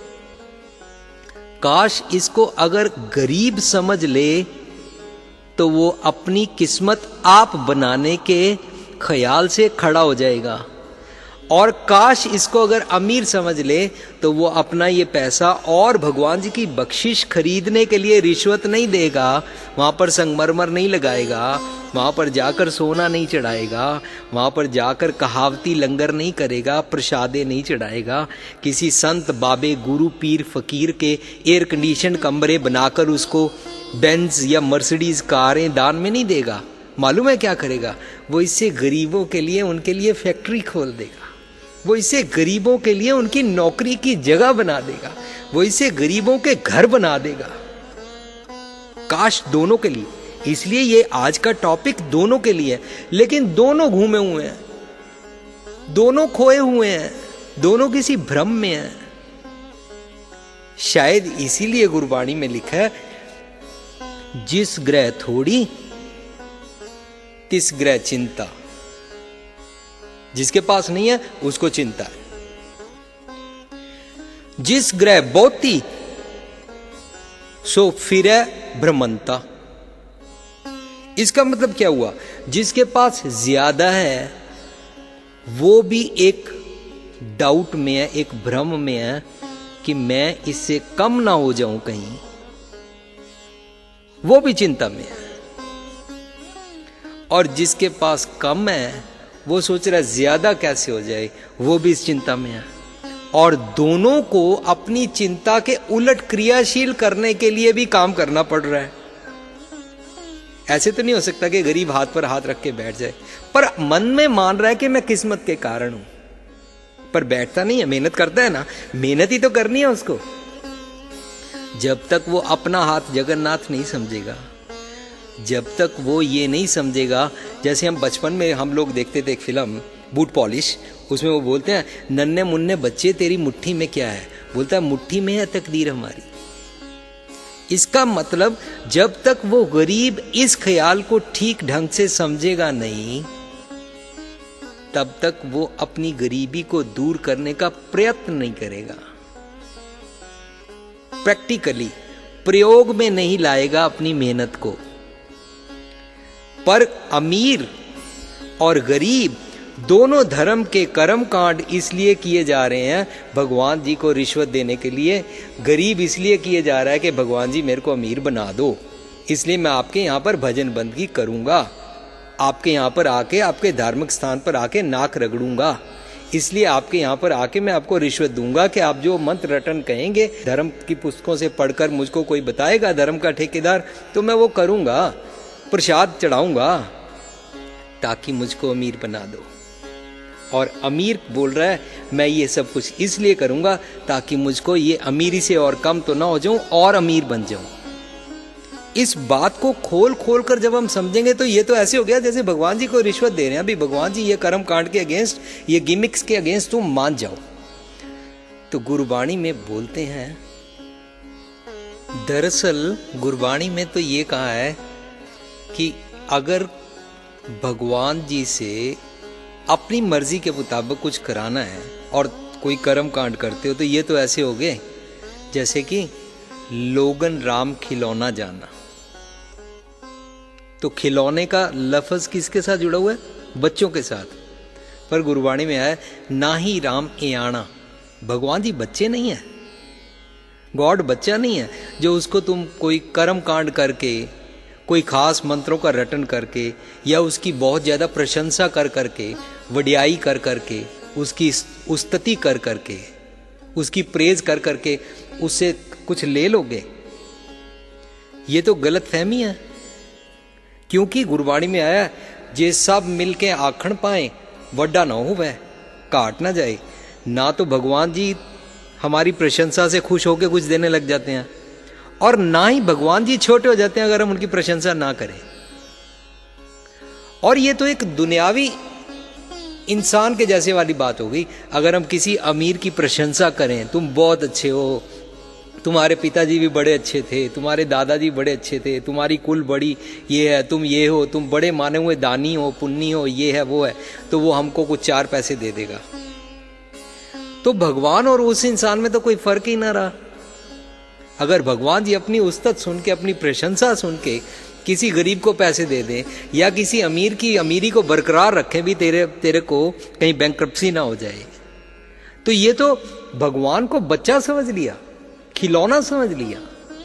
काश इसको अगर गरीब समझ ले तो वो अपनी किस्मत आप बनाने के ख्याल से खड़ा हो जाएगा, और काश इसको अगर अमीर समझ ले तो वो अपना ये पैसा और भगवान जी की बख्शिश खरीदने के लिए रिश्वत नहीं देगा, वहां पर संगमरमर नहीं लगाएगा, वहां पर जाकर सोना नहीं चढ़ाएगा, वहां पर जाकर कहावती लंगर नहीं करेगा, प्रसादे नहीं चढ़ाएगा, किसी संत बाबे गुरु पीर फकीर के एयर कंडीशन कमरे बनाकर उसको बेंज या मर्सिडीज कारें दान में नहीं देगा। मालूम है क्या करेगा? वो इससे गरीबों के लिए, उनके लिए फैक्ट्री खोल देगा, वो इसे गरीबों के लिए उनकी नौकरी की जगह बना देगा, वो इसे गरीबों के घर बना देगा। काश दोनों के लिए, इसलिए ये आज का टॉपिक दोनों के लिए है। लेकिन दोनों घूमे हुए हैं, दोनों खोए हुए हैं, दोनों किसी भ्रम में हैं। शायद इसीलिए गुरबाणी में लिखा है, जिस ग्रह थोड़ी तिस ग्रह चिंता। जिसके पास नहीं है उसको चिंता है। जिस ग्रह बहुती सो फिरे भ्रमंता। इसका मतलब क्या हुआ? जिसके पास ज्यादा है वो भी एक डाउट में है, एक भ्रम में है कि मैं इससे कम ना हो जाऊं कहीं, वो भी चिंता में है। और जिसके पास कम है वो सोच रहा है ज्यादा कैसे हो जाए, वो भी इस चिंता में है। और दोनों को अपनी चिंता के उलट क्रियाशील करने के लिए भी काम करना पड़ रहा है। ऐसे तो नहीं हो सकता कि गरीब हाथ पर हाथ रख के बैठ जाए, पर मन में मान रहा है कि मैं किस्मत के कारण हूं, पर बैठता नहीं है, मेहनत करता है ना, मेहनत ही तो करनी है उसको। जब तक वो अपना हाथ जगन्नाथ नहीं समझेगा, जब तक वो ये नहीं समझेगा, जैसे हम बचपन में हम लोग देखते थे एक फिल्म बूट पॉलिश, उसमें वो बोलते हैं नन्हे मुन्ने बच्चे तेरी मुट्ठी में क्या है, बोलता है मुट्ठी में है तकदीर हमारी। इसका मतलब जब तक वो गरीब इस ख्याल को ठीक ढंग से समझेगा नहीं, तब तक वो अपनी गरीबी को दूर करने का प्रयत्न नहीं करेगा, प्रैक्टिकली प्रयोग में नहीं लाएगा अपनी मेहनत को। पर अमीर और गरीब दोनों धर्म के कर्म कांड इसलिए किए जा रहे हैं भगवान जी को रिश्वत देने के लिए। गरीब इसलिए किए जा रहा है कि भगवान जी मेरे को अमीर बना दो, इसलिए मैं आपके यहाँ पर भजन बंदगी करूंगा, आपके यहाँ पर आके, आपके धार्मिक स्थान पर आके नाक रगड़ूंगा, इसलिए आपके यहाँ पर आके मैं आपको रिश्वत दूंगा कि आप जो मंत्र रटन कहेंगे, धर्म की पुस्तकों से पढ़कर मुझको कोई बताएगा धर्म का ठेकेदार, तो मैं वो करूंगा, प्रसाद चढ़ाऊंगा, ताकि मुझको अमीर बना दो। और अमीर बोल रहा है मैं ये सब कुछ इसलिए करूंगा ताकि मुझको ये अमीरी से और कम तो ना हो जाऊं और अमीर बन जाऊं। इस बात को खोल खोल कर जब हम समझेंगे तो ये तो ऐसे हो गया जैसे भगवान जी को रिश्वत दे रहे हैं। अभी भगवान जी ये कर्म कांड के अगेंस्ट, ये गिमिक्स के अगेंस्ट तुम मान जाओ। तो गुरबाणी में बोलते हैं, दरअसल गुरबाणी में तो ये कहा है कि अगर भगवान जी से अपनी मर्जी के मुताबिक कुछ कराना है और कोई कर्म कांड करते हो तो ये तो ऐसे हो गए जैसे कि लोगन राम खिलौना जाना। तो खिलौने का लफ्ज किसके साथ जुड़ा हुआ है? बच्चों के साथ। पर गुरबाणी में आया ना ही राम एयाना। भगवान जी बच्चे नहीं है, गॉड बच्चा नहीं है जो उसको तुम कोई कर्म कांड करके, कोई खास मंत्रों का रटन करके या उसकी बहुत ज्यादा प्रशंसा कर करके, वडियाई कर करके, उसकी स्तुति कर करके, उसकी प्रेज कर करके उससे कुछ ले लोगे। ये तो गलत फहमी है, क्योंकि गुरबाणी में आया जे सब मिलके आखण पाए वड्डा ना हो वह काट ना जाए। ना तो भगवान जी हमारी प्रशंसा से खुश होकर कुछ देने लग जाते हैं और ना ही भगवान जी छोटे हो जाते हैं अगर हम उनकी प्रशंसा ना करें। और ये तो एक दुनियावी इंसान के जैसे वाली बात हो गई। अगर हम किसी अमीर की प्रशंसा करें, तुम बहुत अच्छे हो, तुम्हारे पिताजी भी बड़े अच्छे थे, तुम्हारे दादाजी बड़े अच्छे थे, तुम्हारी कुल बड़ी ये है, तुम ये हो, तुम बड़े माने हुए दानी हो, पुण्य हो, ये है वो है, तो वो हमको कुछ 4 पैसे दे देगा। तो भगवान और उस इंसान में तो कोई फर्क ही ना रहा। अगर भगवान जी अपनी उस्तत सुन के, अपनी प्रशंसा सुन के किसी गरीब को पैसे दे दें, या किसी अमीर की अमीरी को बरकरार रखें भी, तेरे को कहीं बैंक्रप्सी ना हो जाए, तो ये तो भगवान को बच्चा समझ लिया, खिलौना समझ लिया।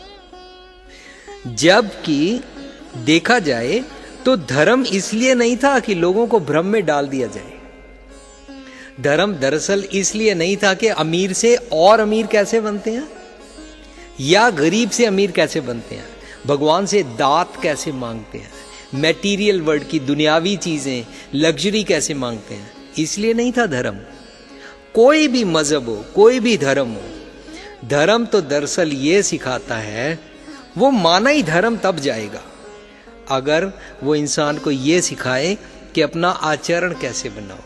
जबकि देखा जाए तो धर्म इसलिए नहीं था कि लोगों को भ्रम में डाल दिया जाए। धर्म दरअसल इसलिए नहीं था कि अमीर से और अमीर कैसे बनते हैं, या गरीब से अमीर कैसे बनते हैं, भगवान से दात कैसे मांगते हैं, मैटीरियल वर्ल्ड की दुनियावी चीजें, लग्जरी कैसे मांगते हैं, इसलिए नहीं था धर्म। कोई भी मजहब हो, कोई भी धर्म हो, धर्म तो दरअसल ये सिखाता है, वो माना ही धर्म तब जाएगा अगर वो इंसान को ये सिखाए कि अपना आचरण कैसे बनाओ,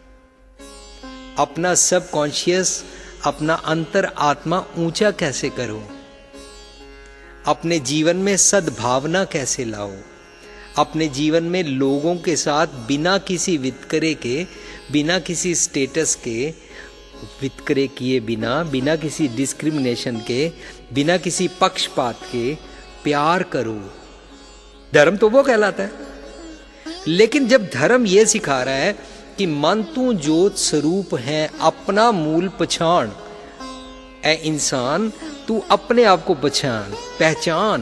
अपना सबकॉन्शियस, अपना अंतर आत्मा ऊंचा कैसे करो, अपने जीवन में सद्भावना कैसे लाओ, अपने जीवन में लोगों के साथ बिना किसी वितकरे के, बिना किसी स्टेटस के वितकरे किए बिना, बिना किसी डिस्क्रिमिनेशन के, बिना किसी पक्षपात के प्यार करो। धर्म तो वो कहलाता है। लेकिन जब धर्म ये सिखा रहा है कि मन तू ज्योत स्वरूप है, अपना मूल पहचान, ऐ इंसान तू अपने आप को पहचान,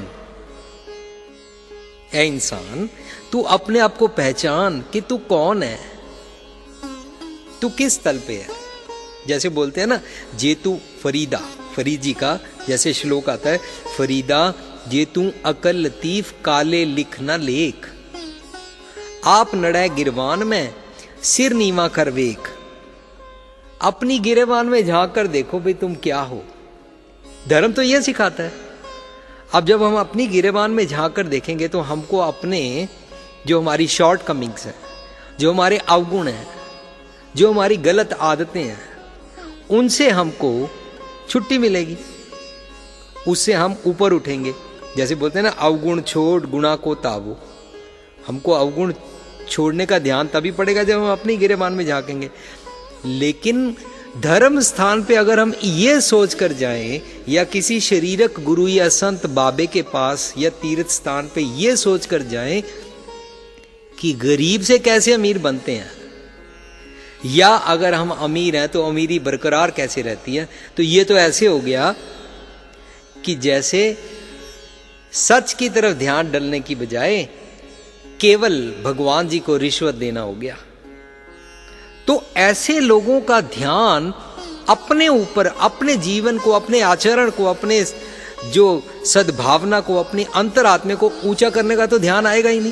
ऐ इंसान तू अपने आप को पहचान कि तू कौन है, तू किस तल पे है। जैसे बोलते हैं ना, जे तू फरीदा, फरीद जी का जैसे श्लोक आता है, फरीदा जे तू अकल लतीफ काले लिखना लेख, आप नड़े गिरवान में सिर नीवा कर वेख। अपनी गिरेबान में झांक कर देखो भाई तुम क्या हो। धर्म तो यह सिखाता है। अब जब हम अपनी गिरेबान में झांक कर देखेंगे तो हमको अपने जो हमारी शॉर्ट कमिंग्स हैं, जो हमारे अवगुण हैं, जो हमारी गलत आदतें हैं, उनसे हमको छुट्टी मिलेगी, उससे हम ऊपर उठेंगे। जैसे बोलते हैं ना, अवगुण छोड़ गुणा को ताबो। हमको अवगुण छोड़ने का ध्यान तभी पड़ेगा जब हम अपनी गिरेबान में झांकेंगे। लेकिन धर्म स्थान पे अगर हम ये सोच कर जाएं, या किसी शरीरक गुरु या संत बाबे के पास या तीर्थ स्थान पे ये सोच कर जाएं कि गरीब से कैसे अमीर बनते हैं, या अगर हम अमीर हैं तो अमीरी बरकरार कैसे रहती है, तो ये तो ऐसे हो गया कि जैसे सच की तरफ ध्यान डलने की बजाय केवल भगवान जी को रिश्वत देना हो गया। तो ऐसे लोगों का ध्यान अपने ऊपर, अपने जीवन को, अपने आचरण को, अपने जो सद्भावना को, अपनी अंतरात्मा को ऊंचा करने का तो ध्यान आएगा ही नहीं।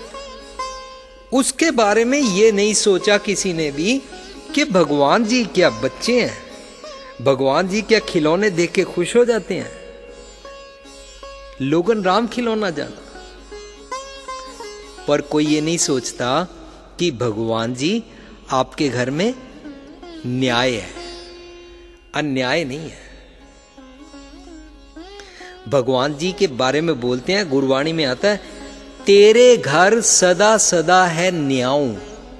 उसके बारे में ये नहीं सोचा किसी ने भी कि भगवान जी क्या बच्चे हैं, भगवान जी क्या खिलौने देख के खुश हो जाते हैं। लोगन राम खिलौना जाना, पर कोई ये नहीं सोचता कि भगवान जी आपके घर में न्याय है, अन्याय नहीं है। भगवान जी के बारे में बोलते हैं, गुरबाणी में आता है, तेरे घर सदा सदा है न्याऊ।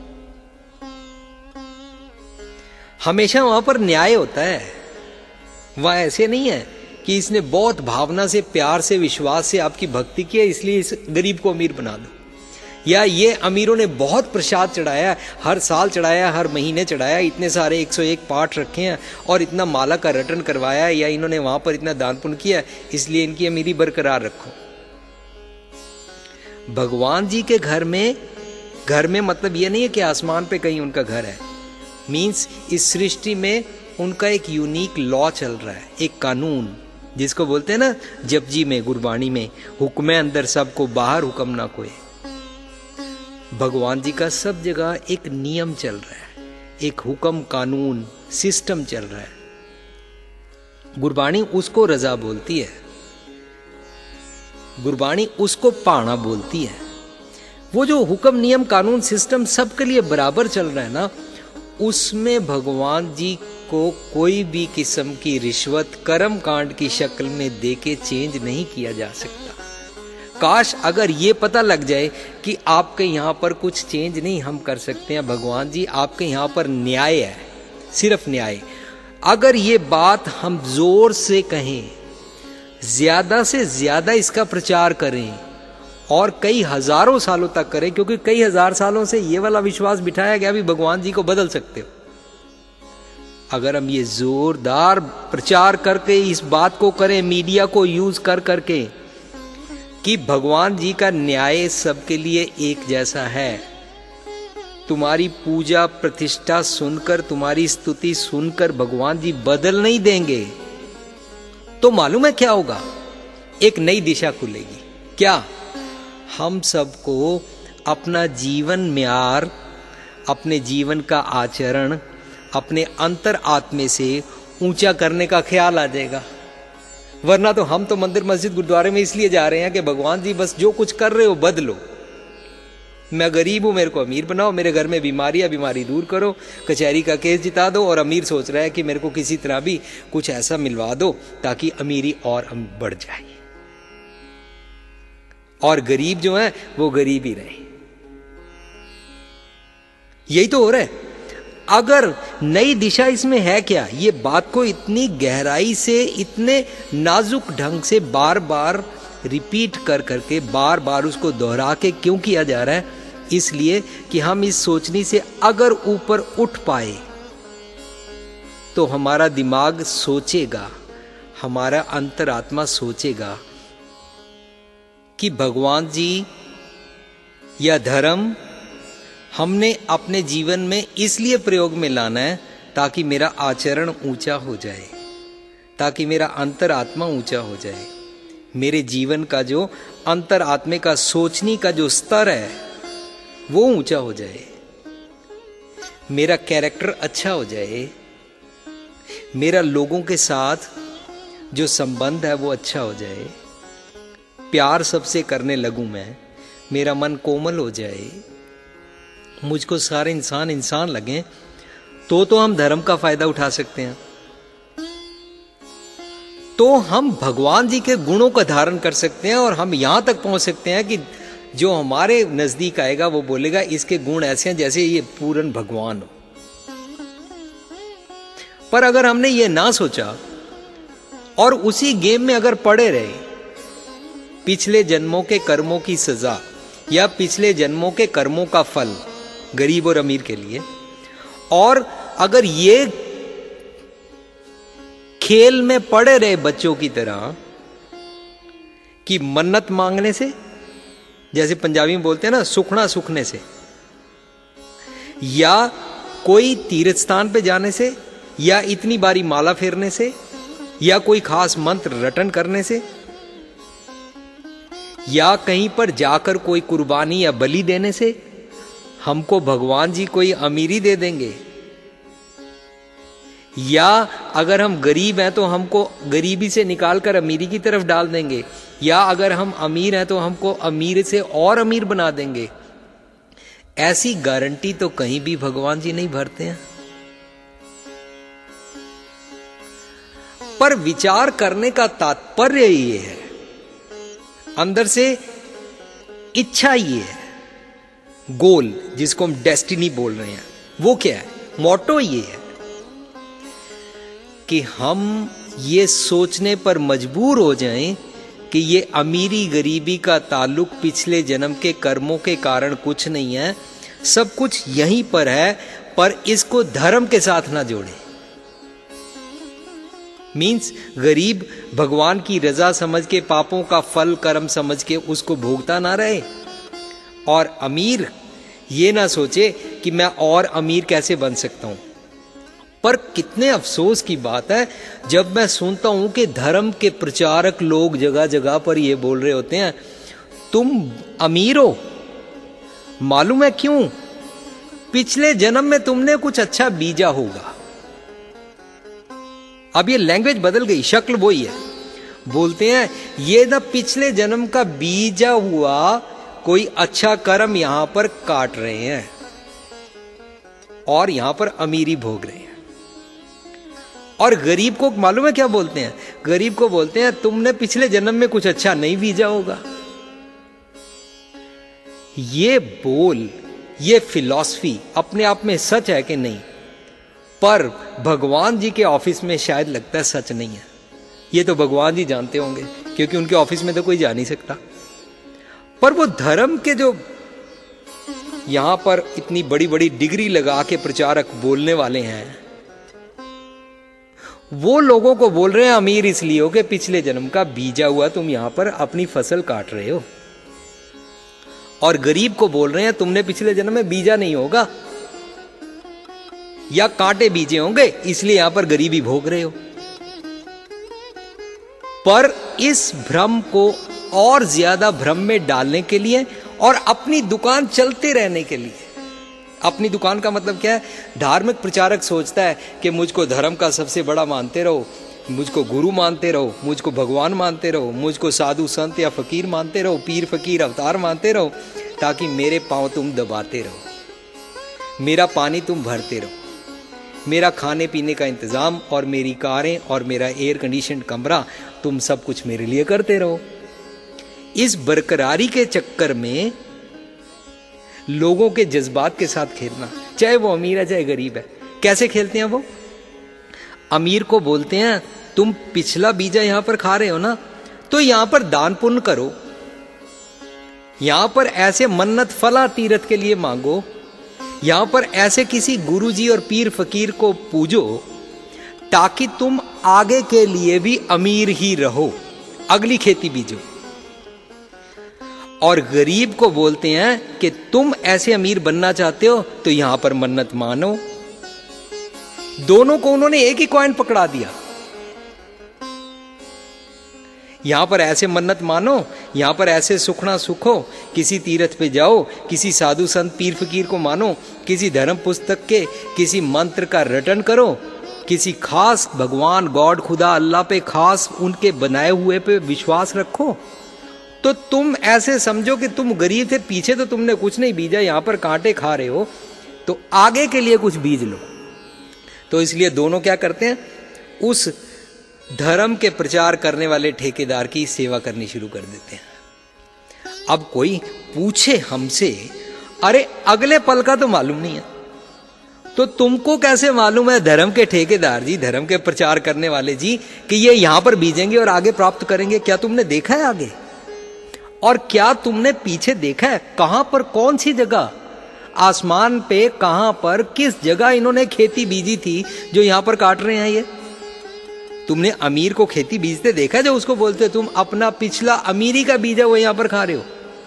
हमेशा वहां पर न्याय होता है। वहां ऐसे नहीं है कि इसने बहुत भावना से, प्यार से, विश्वास से आपकी भक्ति की है इसलिए इस गरीब को अमीर बना दो, या ये अमीरों ने बहुत प्रसाद चढ़ाया, हर साल चढ़ाया, हर महीने चढ़ाया, इतने सारे 101 पाठ रखे हैं और इतना माला का रटन करवाया, या इन्होंने वहां पर इतना दान पुण्य किया इसलिए इनकी अमीरी बरकरार रखो। भगवान जी के घर में मतलब ये नहीं है कि आसमान पे कहीं उनका घर है। मीन्स इस सृष्टि में उनका एक यूनिक लॉ चल रहा है, एक कानून, जिसको बोलते हैं ना जपजी में, गुरबाणी में, हुक्मे अंदर सबको बाहर हुक्म ना कोई। भगवान जी का सब जगह एक नियम चल रहा है, एक हुक्म, कानून, सिस्टम चल रहा है। गुरबाणी उसको रजा बोलती है, गुरबाणी उसको पाना बोलती है। वो जो हुक्म, नियम, कानून, सिस्टम सबके लिए बराबर चल रहा है ना, उसमें भगवान जी को कोई भी किस्म की रिश्वत कर्म कांड की शक्ल में देके चेंज नहीं किया जा सकता। काश अगर ये पता लग जाए कि आपके यहाँ पर कुछ चेंज नहीं हम कर सकते हैं, भगवान जी आपके यहाँ पर न्याय है, सिर्फ न्याय। अगर ये बात हम जोर से कहें, ज्यादा से ज्यादा इसका प्रचार करें और कई हजारों सालों तक करें, क्योंकि कई हजार सालों से ये वाला विश्वास बिठाया गया भी भगवान जी को बदल सकते हो। अगर हम ये जोरदार प्रचार करके इस बात को करें, मीडिया को यूज कर करके, कि भगवान जी का न्याय सबके लिए एक जैसा है, तुम्हारी पूजा प्रतिष्ठा सुनकर, तुम्हारी स्तुति सुनकर भगवान जी बदल नहीं देंगे, तो मालूम है क्या होगा? एक नई दिशा खुलेगी। क्या? हम सबको अपना जीवन म्यार, अपने जीवन का आचरण अपने अंतर आत्मे से ऊंचा करने का ख्याल आ जाएगा। वरना तो हम तो मंदिर मस्जिद गुरुद्वारे में इसलिए जा रहे हैं कि भगवान जी बस जो कुछ कर रहे हो बदलो, मैं गरीब हूं मेरे को अमीर बनाओ, मेरे घर में बीमारी दूर करो, कचहरी का केस जिता दो। और अमीर सोच रहा है कि मेरे को किसी तरह भी कुछ ऐसा मिलवा दो ताकि अमीरी और बढ़ जाए, और गरीब जो है वो गरीब ही रहे। यही तो हो रहा है। अगर नई दिशा इसमें है क्या? ये बात को इतनी गहराई से, इतने नाजुक ढंग से बार बार रिपीट कर करके, बार बार उसको दोहरा के क्यों किया जा रहा है? इसलिए कि हम इस सोचने से अगर ऊपर उठ पाए तो हमारा दिमाग सोचेगा, हमारा अंतरात्मा सोचेगा कि भगवान जी या धर्म हमने अपने जीवन में इसलिए प्रयोग में लाना है ताकि मेरा आचरण ऊंचा हो जाए, ताकि मेरा अंतरात्मा ऊंचा हो जाए, मेरे जीवन का जो अंतरात्मे का सोचने का जो स्तर है वो ऊंचा हो जाए, मेरा कैरेक्टर अच्छा हो जाए, मेरा लोगों के साथ जो संबंध है वो अच्छा हो जाए, प्यार सबसे करने लगूं मैं, मेरा मन कोमल हो जाए, मुझको सारे इंसान इंसान लगे, तो हम धर्म का फायदा उठा सकते हैं। तो हम भगवान जी के गुणों का धारण कर सकते हैं और हम यहां तक पहुंच सकते हैं कि जो हमारे नजदीक आएगा वो बोलेगा इसके गुण ऐसे हैं जैसे ये पूर्ण भगवान हो। पर अगर हमने ये ना सोचा और उसी गेम में अगर पड़े रहे, पिछले जन्मों के कर्मों की सजा या पिछले जन्मों के कर्मों का फल गरीब और अमीर के लिए, और अगर ये खेल में पड़े रहे बच्चों की तरह कि मन्नत मांगने से, जैसे पंजाबी में बोलते हैं ना, सुखना सुखने से, या कोई तीर्थ स्थान पे जाने से, या इतनी बारी माला फेरने से, या कोई खास मंत्र रटन करने से, या कहीं पर जाकर कोई कुर्बानी या बलि देने से हमको भगवान जी कोई अमीरी दे देंगे, या अगर हम गरीब हैं तो हमको गरीबी से निकालकर अमीरी की तरफ डाल देंगे, या अगर हम अमीर हैं तो हमको अमीर से और अमीर बना देंगे। ऐसी गारंटी तो कहीं भी भगवान जी नहीं भरते हैं। पर विचार करने का तात्पर्य ये है, अंदर से इच्छा ये है, गोल जिसको हम डेस्टिनी बोल रहे हैं, वो क्या है? मोटो ये है कि हम ये सोचने पर मजबूर हो जाएं कि ये अमीरी गरीबी का ताल्लुक पिछले जन्म के कर्मों के कारण कुछ नहीं है, सब कुछ यहीं पर है, पर इसको धर्म के साथ ना जोड़े। मीन्स गरीब भगवान की रजा समझ के, पापों का फल कर्म समझ के उसको भोगता ना रहे, और अमीर ये ना सोचे कि मैं और अमीर कैसे बन सकता हूं। पर कितने अफसोस की बात है जब मैं सुनता हूं कि धर्म के प्रचारक लोग जगह जगह पर ये बोल रहे होते हैं तुम अमीर हो, मालूम है क्यों? पिछले जन्म में तुमने कुछ अच्छा बीजा होगा। अब ये लैंग्वेज बदल गई, शक्ल वही है। बोलते हैं ये ना पिछले जन्म का बीजा हुआ कोई अच्छा कर्म यहां पर काट रहे हैं और यहां पर अमीरी भोग रहे हैं। और गरीब को मालूम है क्या बोलते हैं? गरीब को बोलते हैं तुमने पिछले जन्म में कुछ अच्छा नहीं बीजा होगा। ये बोल, ये फिलॉसफी अपने आप में सच है कि नहीं? पर भगवान जी के ऑफिस में शायद लगता है सच नहीं है। ये तो भगवान जी जानते होंगे, क्योंकि उनके ऑफिस में तो कोई जा नहीं सकता। पर वो धर्म के जो यहां पर इतनी बड़ी बड़ी डिग्री लगा के प्रचारक बोलने वाले हैं, वो लोगों को बोल रहे हैं अमीर इसलिए हो कि पिछले जन्म का बीजा हुआ तुम यहां पर अपनी फसल काट रहे हो, और गरीब को बोल रहे हैं तुमने पिछले जन्म में बीजा नहीं होगा या कांटे बीजे होंगे, इसलिए यहां पर गरीबी भोग रहे हो। पर इस भ्रम को और ज्यादा भ्रम में डालने के लिए और अपनी दुकान चलते रहने के लिए, अपनी दुकान का मतलब क्या है? धार्मिक प्रचारक सोचता है कि मुझको धर्म का सबसे बड़ा मानते रहो, मुझको गुरु मानते रहो, मुझको भगवान मानते रहो, मुझको साधु संत या फकीर मानते रहो, पीर फकीर अवतार मानते रहो, ताकि मेरे पांव तुम दबाते रहो, मेरा पानी तुम भरते रहो, मेरा खाने पीने का इंतजाम और मेरी कारें और मेरा एयर कंडीशन कमरा तुम सब कुछ मेरे लिए करते रहो। इस बरकरारी के चक्कर में लोगों के जज्बात के साथ खेलना, चाहे वो अमीर है चाहे गरीब है। कैसे खेलते हैं वो? अमीर को बोलते हैं तुम पिछला बीजा यहां पर खा रहे हो ना, तो यहां पर दान पुण्य करो, यहां पर ऐसे मन्नत फला तीरथ के लिए मांगो, यहां पर ऐसे किसी गुरुजी और पीर फकीर को पूजो, ताकि तुम आगे के लिए भी अमीर ही रहो, अगली खेती बीजो। और गरीब को बोलते हैं कि तुम ऐसे अमीर बनना चाहते हो तो यहां पर मन्नत मानो। दोनों को उन्होंने एक ही कॉइन पकड़ा दिया। यहां पर ऐसे मन्नत मानो, यहां पर ऐसे सुखना सुखो, किसी तीर्थ पे जाओ, किसी साधु संत पीर फकीर को मानो, किसी धर्म पुस्तक के किसी मंत्र का रटन करो, किसी खास भगवान गॉड खुदा अल्लाह पे खास उनके बनाए हुए पे विश्वास रखो, तो तुम ऐसे समझो कि तुम गरीब थे, पीछे तो तुमने कुछ नहीं बीजा, यहां पर कांटे खा रहे हो, तो आगे के लिए कुछ बीज लो। तो इसलिए दोनों क्या करते हैं? उस धर्म के प्रचार करने वाले ठेकेदार की सेवा करनी शुरू कर देते हैं। अब कोई पूछे हमसे, अरे अगले पल का तो मालूम नहीं है, तो तुमको कैसे मालूम है धर्म के ठेकेदार जी, धर्म के प्रचार करने वाले जी, कि ये यहां पर बीजेंगे और आगे प्राप्त करेंगे? क्या तुमने देखा है आगे? और क्या तुमने पीछे देखा है कहां पर, कौन सी जगह आसमान पे, कहां पर, किस जगह इन्होंने खेती बीजी थी जो यहां पर काट रहे हैं? ये तुमने अमीर को खेती बीजते देखा है, जो उसको बोलते तुम अपना पिछला अमीरी का बीजा वो यहां पर खा रहे हो?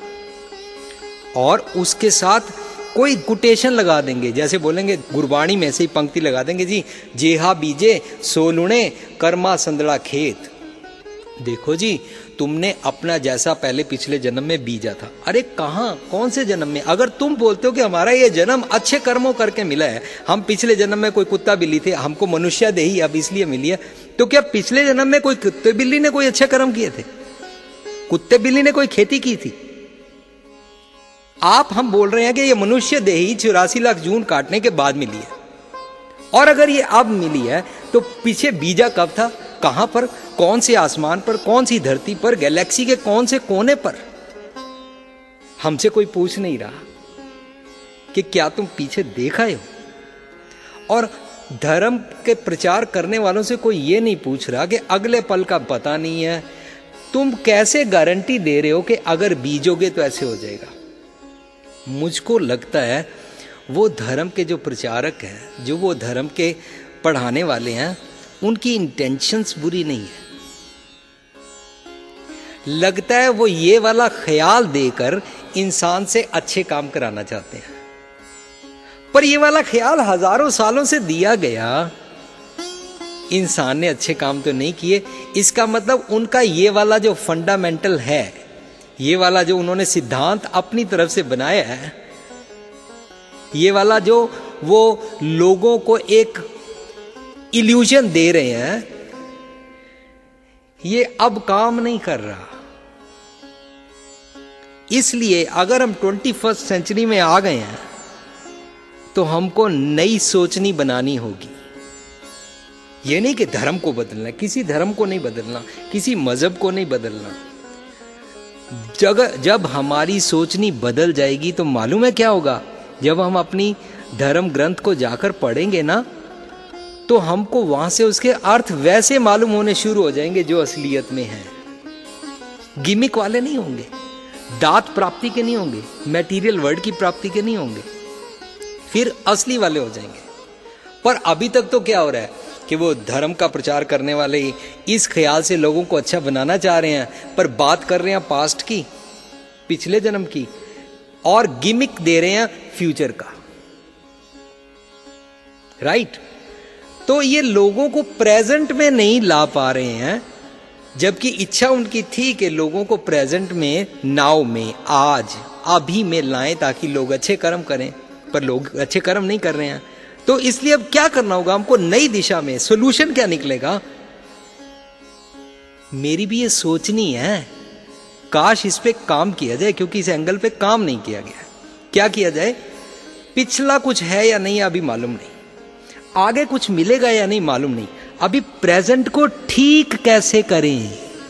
और उसके साथ कोई कोटेशन लगा देंगे, जैसे बोलेंगे गुरबाणी में से ही पंक्ति लगा देंगे जी, जेहा बीजे सोलुणे कर्मा संदड़ा खेत। देखो जी, तुमने अपना जैसा पहले पिछले जन्म में बीजा था। अरे कहां, कौन से जन्म में? अगर तुम बोलते हो कि हमारा ये जन्म अच्छे कर्मों करके मिला है, हम पिछले जन्म में कोई कुत्ता बिल्ली थे, हमको मनुष्य देही अब इसलिए मिली है, तो क्या पिछले जन्म में कोई कुत्ते बिल्ली ने कोई अच्छे कर्म किए थे? कुत्ते बिल्ली ने कोई खेती की थी? हम बोल रहे हैं कि ये मनुष्य देही 84 लाख जून काटने के बाद मिली है, और अगर ये अब मिली है तो पीछे बीजा कब था, कहां पर, कौन से आसमान पर, कौन सी धरती पर, गैलेक्सी के कौन से कोने पर? हमसे कोई पूछ नहीं रहा कि क्या तुम पीछे देखा हो। और धर्म के प्रचार करने वालों से कोई ये नहीं पूछ रहा कि अगले पल का पता नहीं है, तुम कैसे गारंटी दे रहे हो कि अगर बीजोगे तो ऐसे हो जाएगा? मुझको लगता है वो धर्म के जो प्रचारक हैं, जो वो धर्म के पढ़ाने वाले हैं, उनकी इंटेंशंस बुरी नहीं है। लगता है वो ये वाला ख्याल देकर इंसान से अच्छे काम कराना चाहते हैं, पर ये वाला ख्याल हजारों सालों से दिया गया, इंसान ने अच्छे काम तो नहीं किए। इसका मतलब उनका ये वाला जो फंडामेंटल है, ये वाला जो उन्होंने सिद्धांत अपनी तरफ से बनाया है, ये वाला जो वो लोगों को एक इल्यूजन दे रहे हैं, ये अब काम नहीं कर रहा। इसलिए अगर हम 21st सेंचुरी में आ गए हैं तो हमको नई सोचनी बनानी होगी। ये नहीं कि धर्म को बदलना, किसी धर्म को नहीं बदलना, किसी मजहब को नहीं बदलना। जब हमारी सोचनी बदल जाएगी तो मालूम है क्या होगा? जब हम अपनी धर्म ग्रंथ को जाकर पढ़ेंगे ना, तो हमको वहां से उसके अर्थ वैसे मालूम होने शुरू हो जाएंगे जो असलियत में है। गिमिक वाले नहीं होंगे, दात प्राप्ति के नहीं होंगे, मैटीरियल वर्ड की प्राप्ति के नहीं होंगे, फिर असली वाले हो जाएंगे। पर अभी तक तो क्या हो रहा है कि वो धर्म का प्रचार करने वाले इस ख्याल से लोगों को अच्छा बनाना चाह रहे हैं, पर बात कर रहे हैं पास्ट की, पिछले जन्म की, और गिमिक दे रहे हैं फ्यूचर का। राइट? तो ये लोगों को प्रेजेंट में नहीं ला पा रहे हैं, जबकि इच्छा उनकी थी कि लोगों को प्रेजेंट में, नाउ में, आज, अभी में लाएं ताकि लोग अच्छे कर्म करें, पर लोग अच्छे कर्म नहीं कर रहे हैं। तो इसलिए अब क्या करना होगा हमको? नई दिशा में सॉल्यूशन क्या निकलेगा? मेरी भी ये सोचनी है, काश इस पे काम किया जाए, क्योंकि इस एंगल पे काम नहीं किया गया। क्या किया जाए? पिछला कुछ है या नहीं अभी मालूम नहीं, आगे कुछ मिलेगा या नहीं मालूम नहीं, अभी प्रेजेंट को ठीक कैसे करें,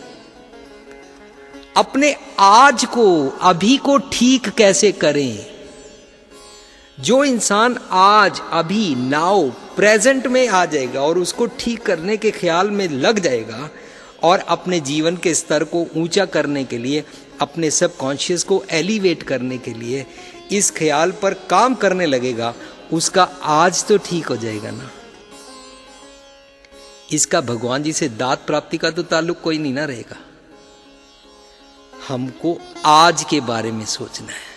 अपने आज को, अभी को ठीक कैसे करें। जो इंसान आज, अभी, नाउ, प्रेजेंट में आ जाएगा और उसको ठीक करने के ख्याल में लग जाएगा और अपने जीवन के स्तर को ऊंचा करने के लिए, अपने सबकॉन्शियस को एलिवेट करने के लिए इस ख्याल पर काम करने लगेगा, उसका आज तो ठीक हो जाएगा ना। इसका भगवान जी से दात प्राप्ति का तो ताल्लुक कोई नहीं ना रहेगा। हमको आज के बारे में सोचना है।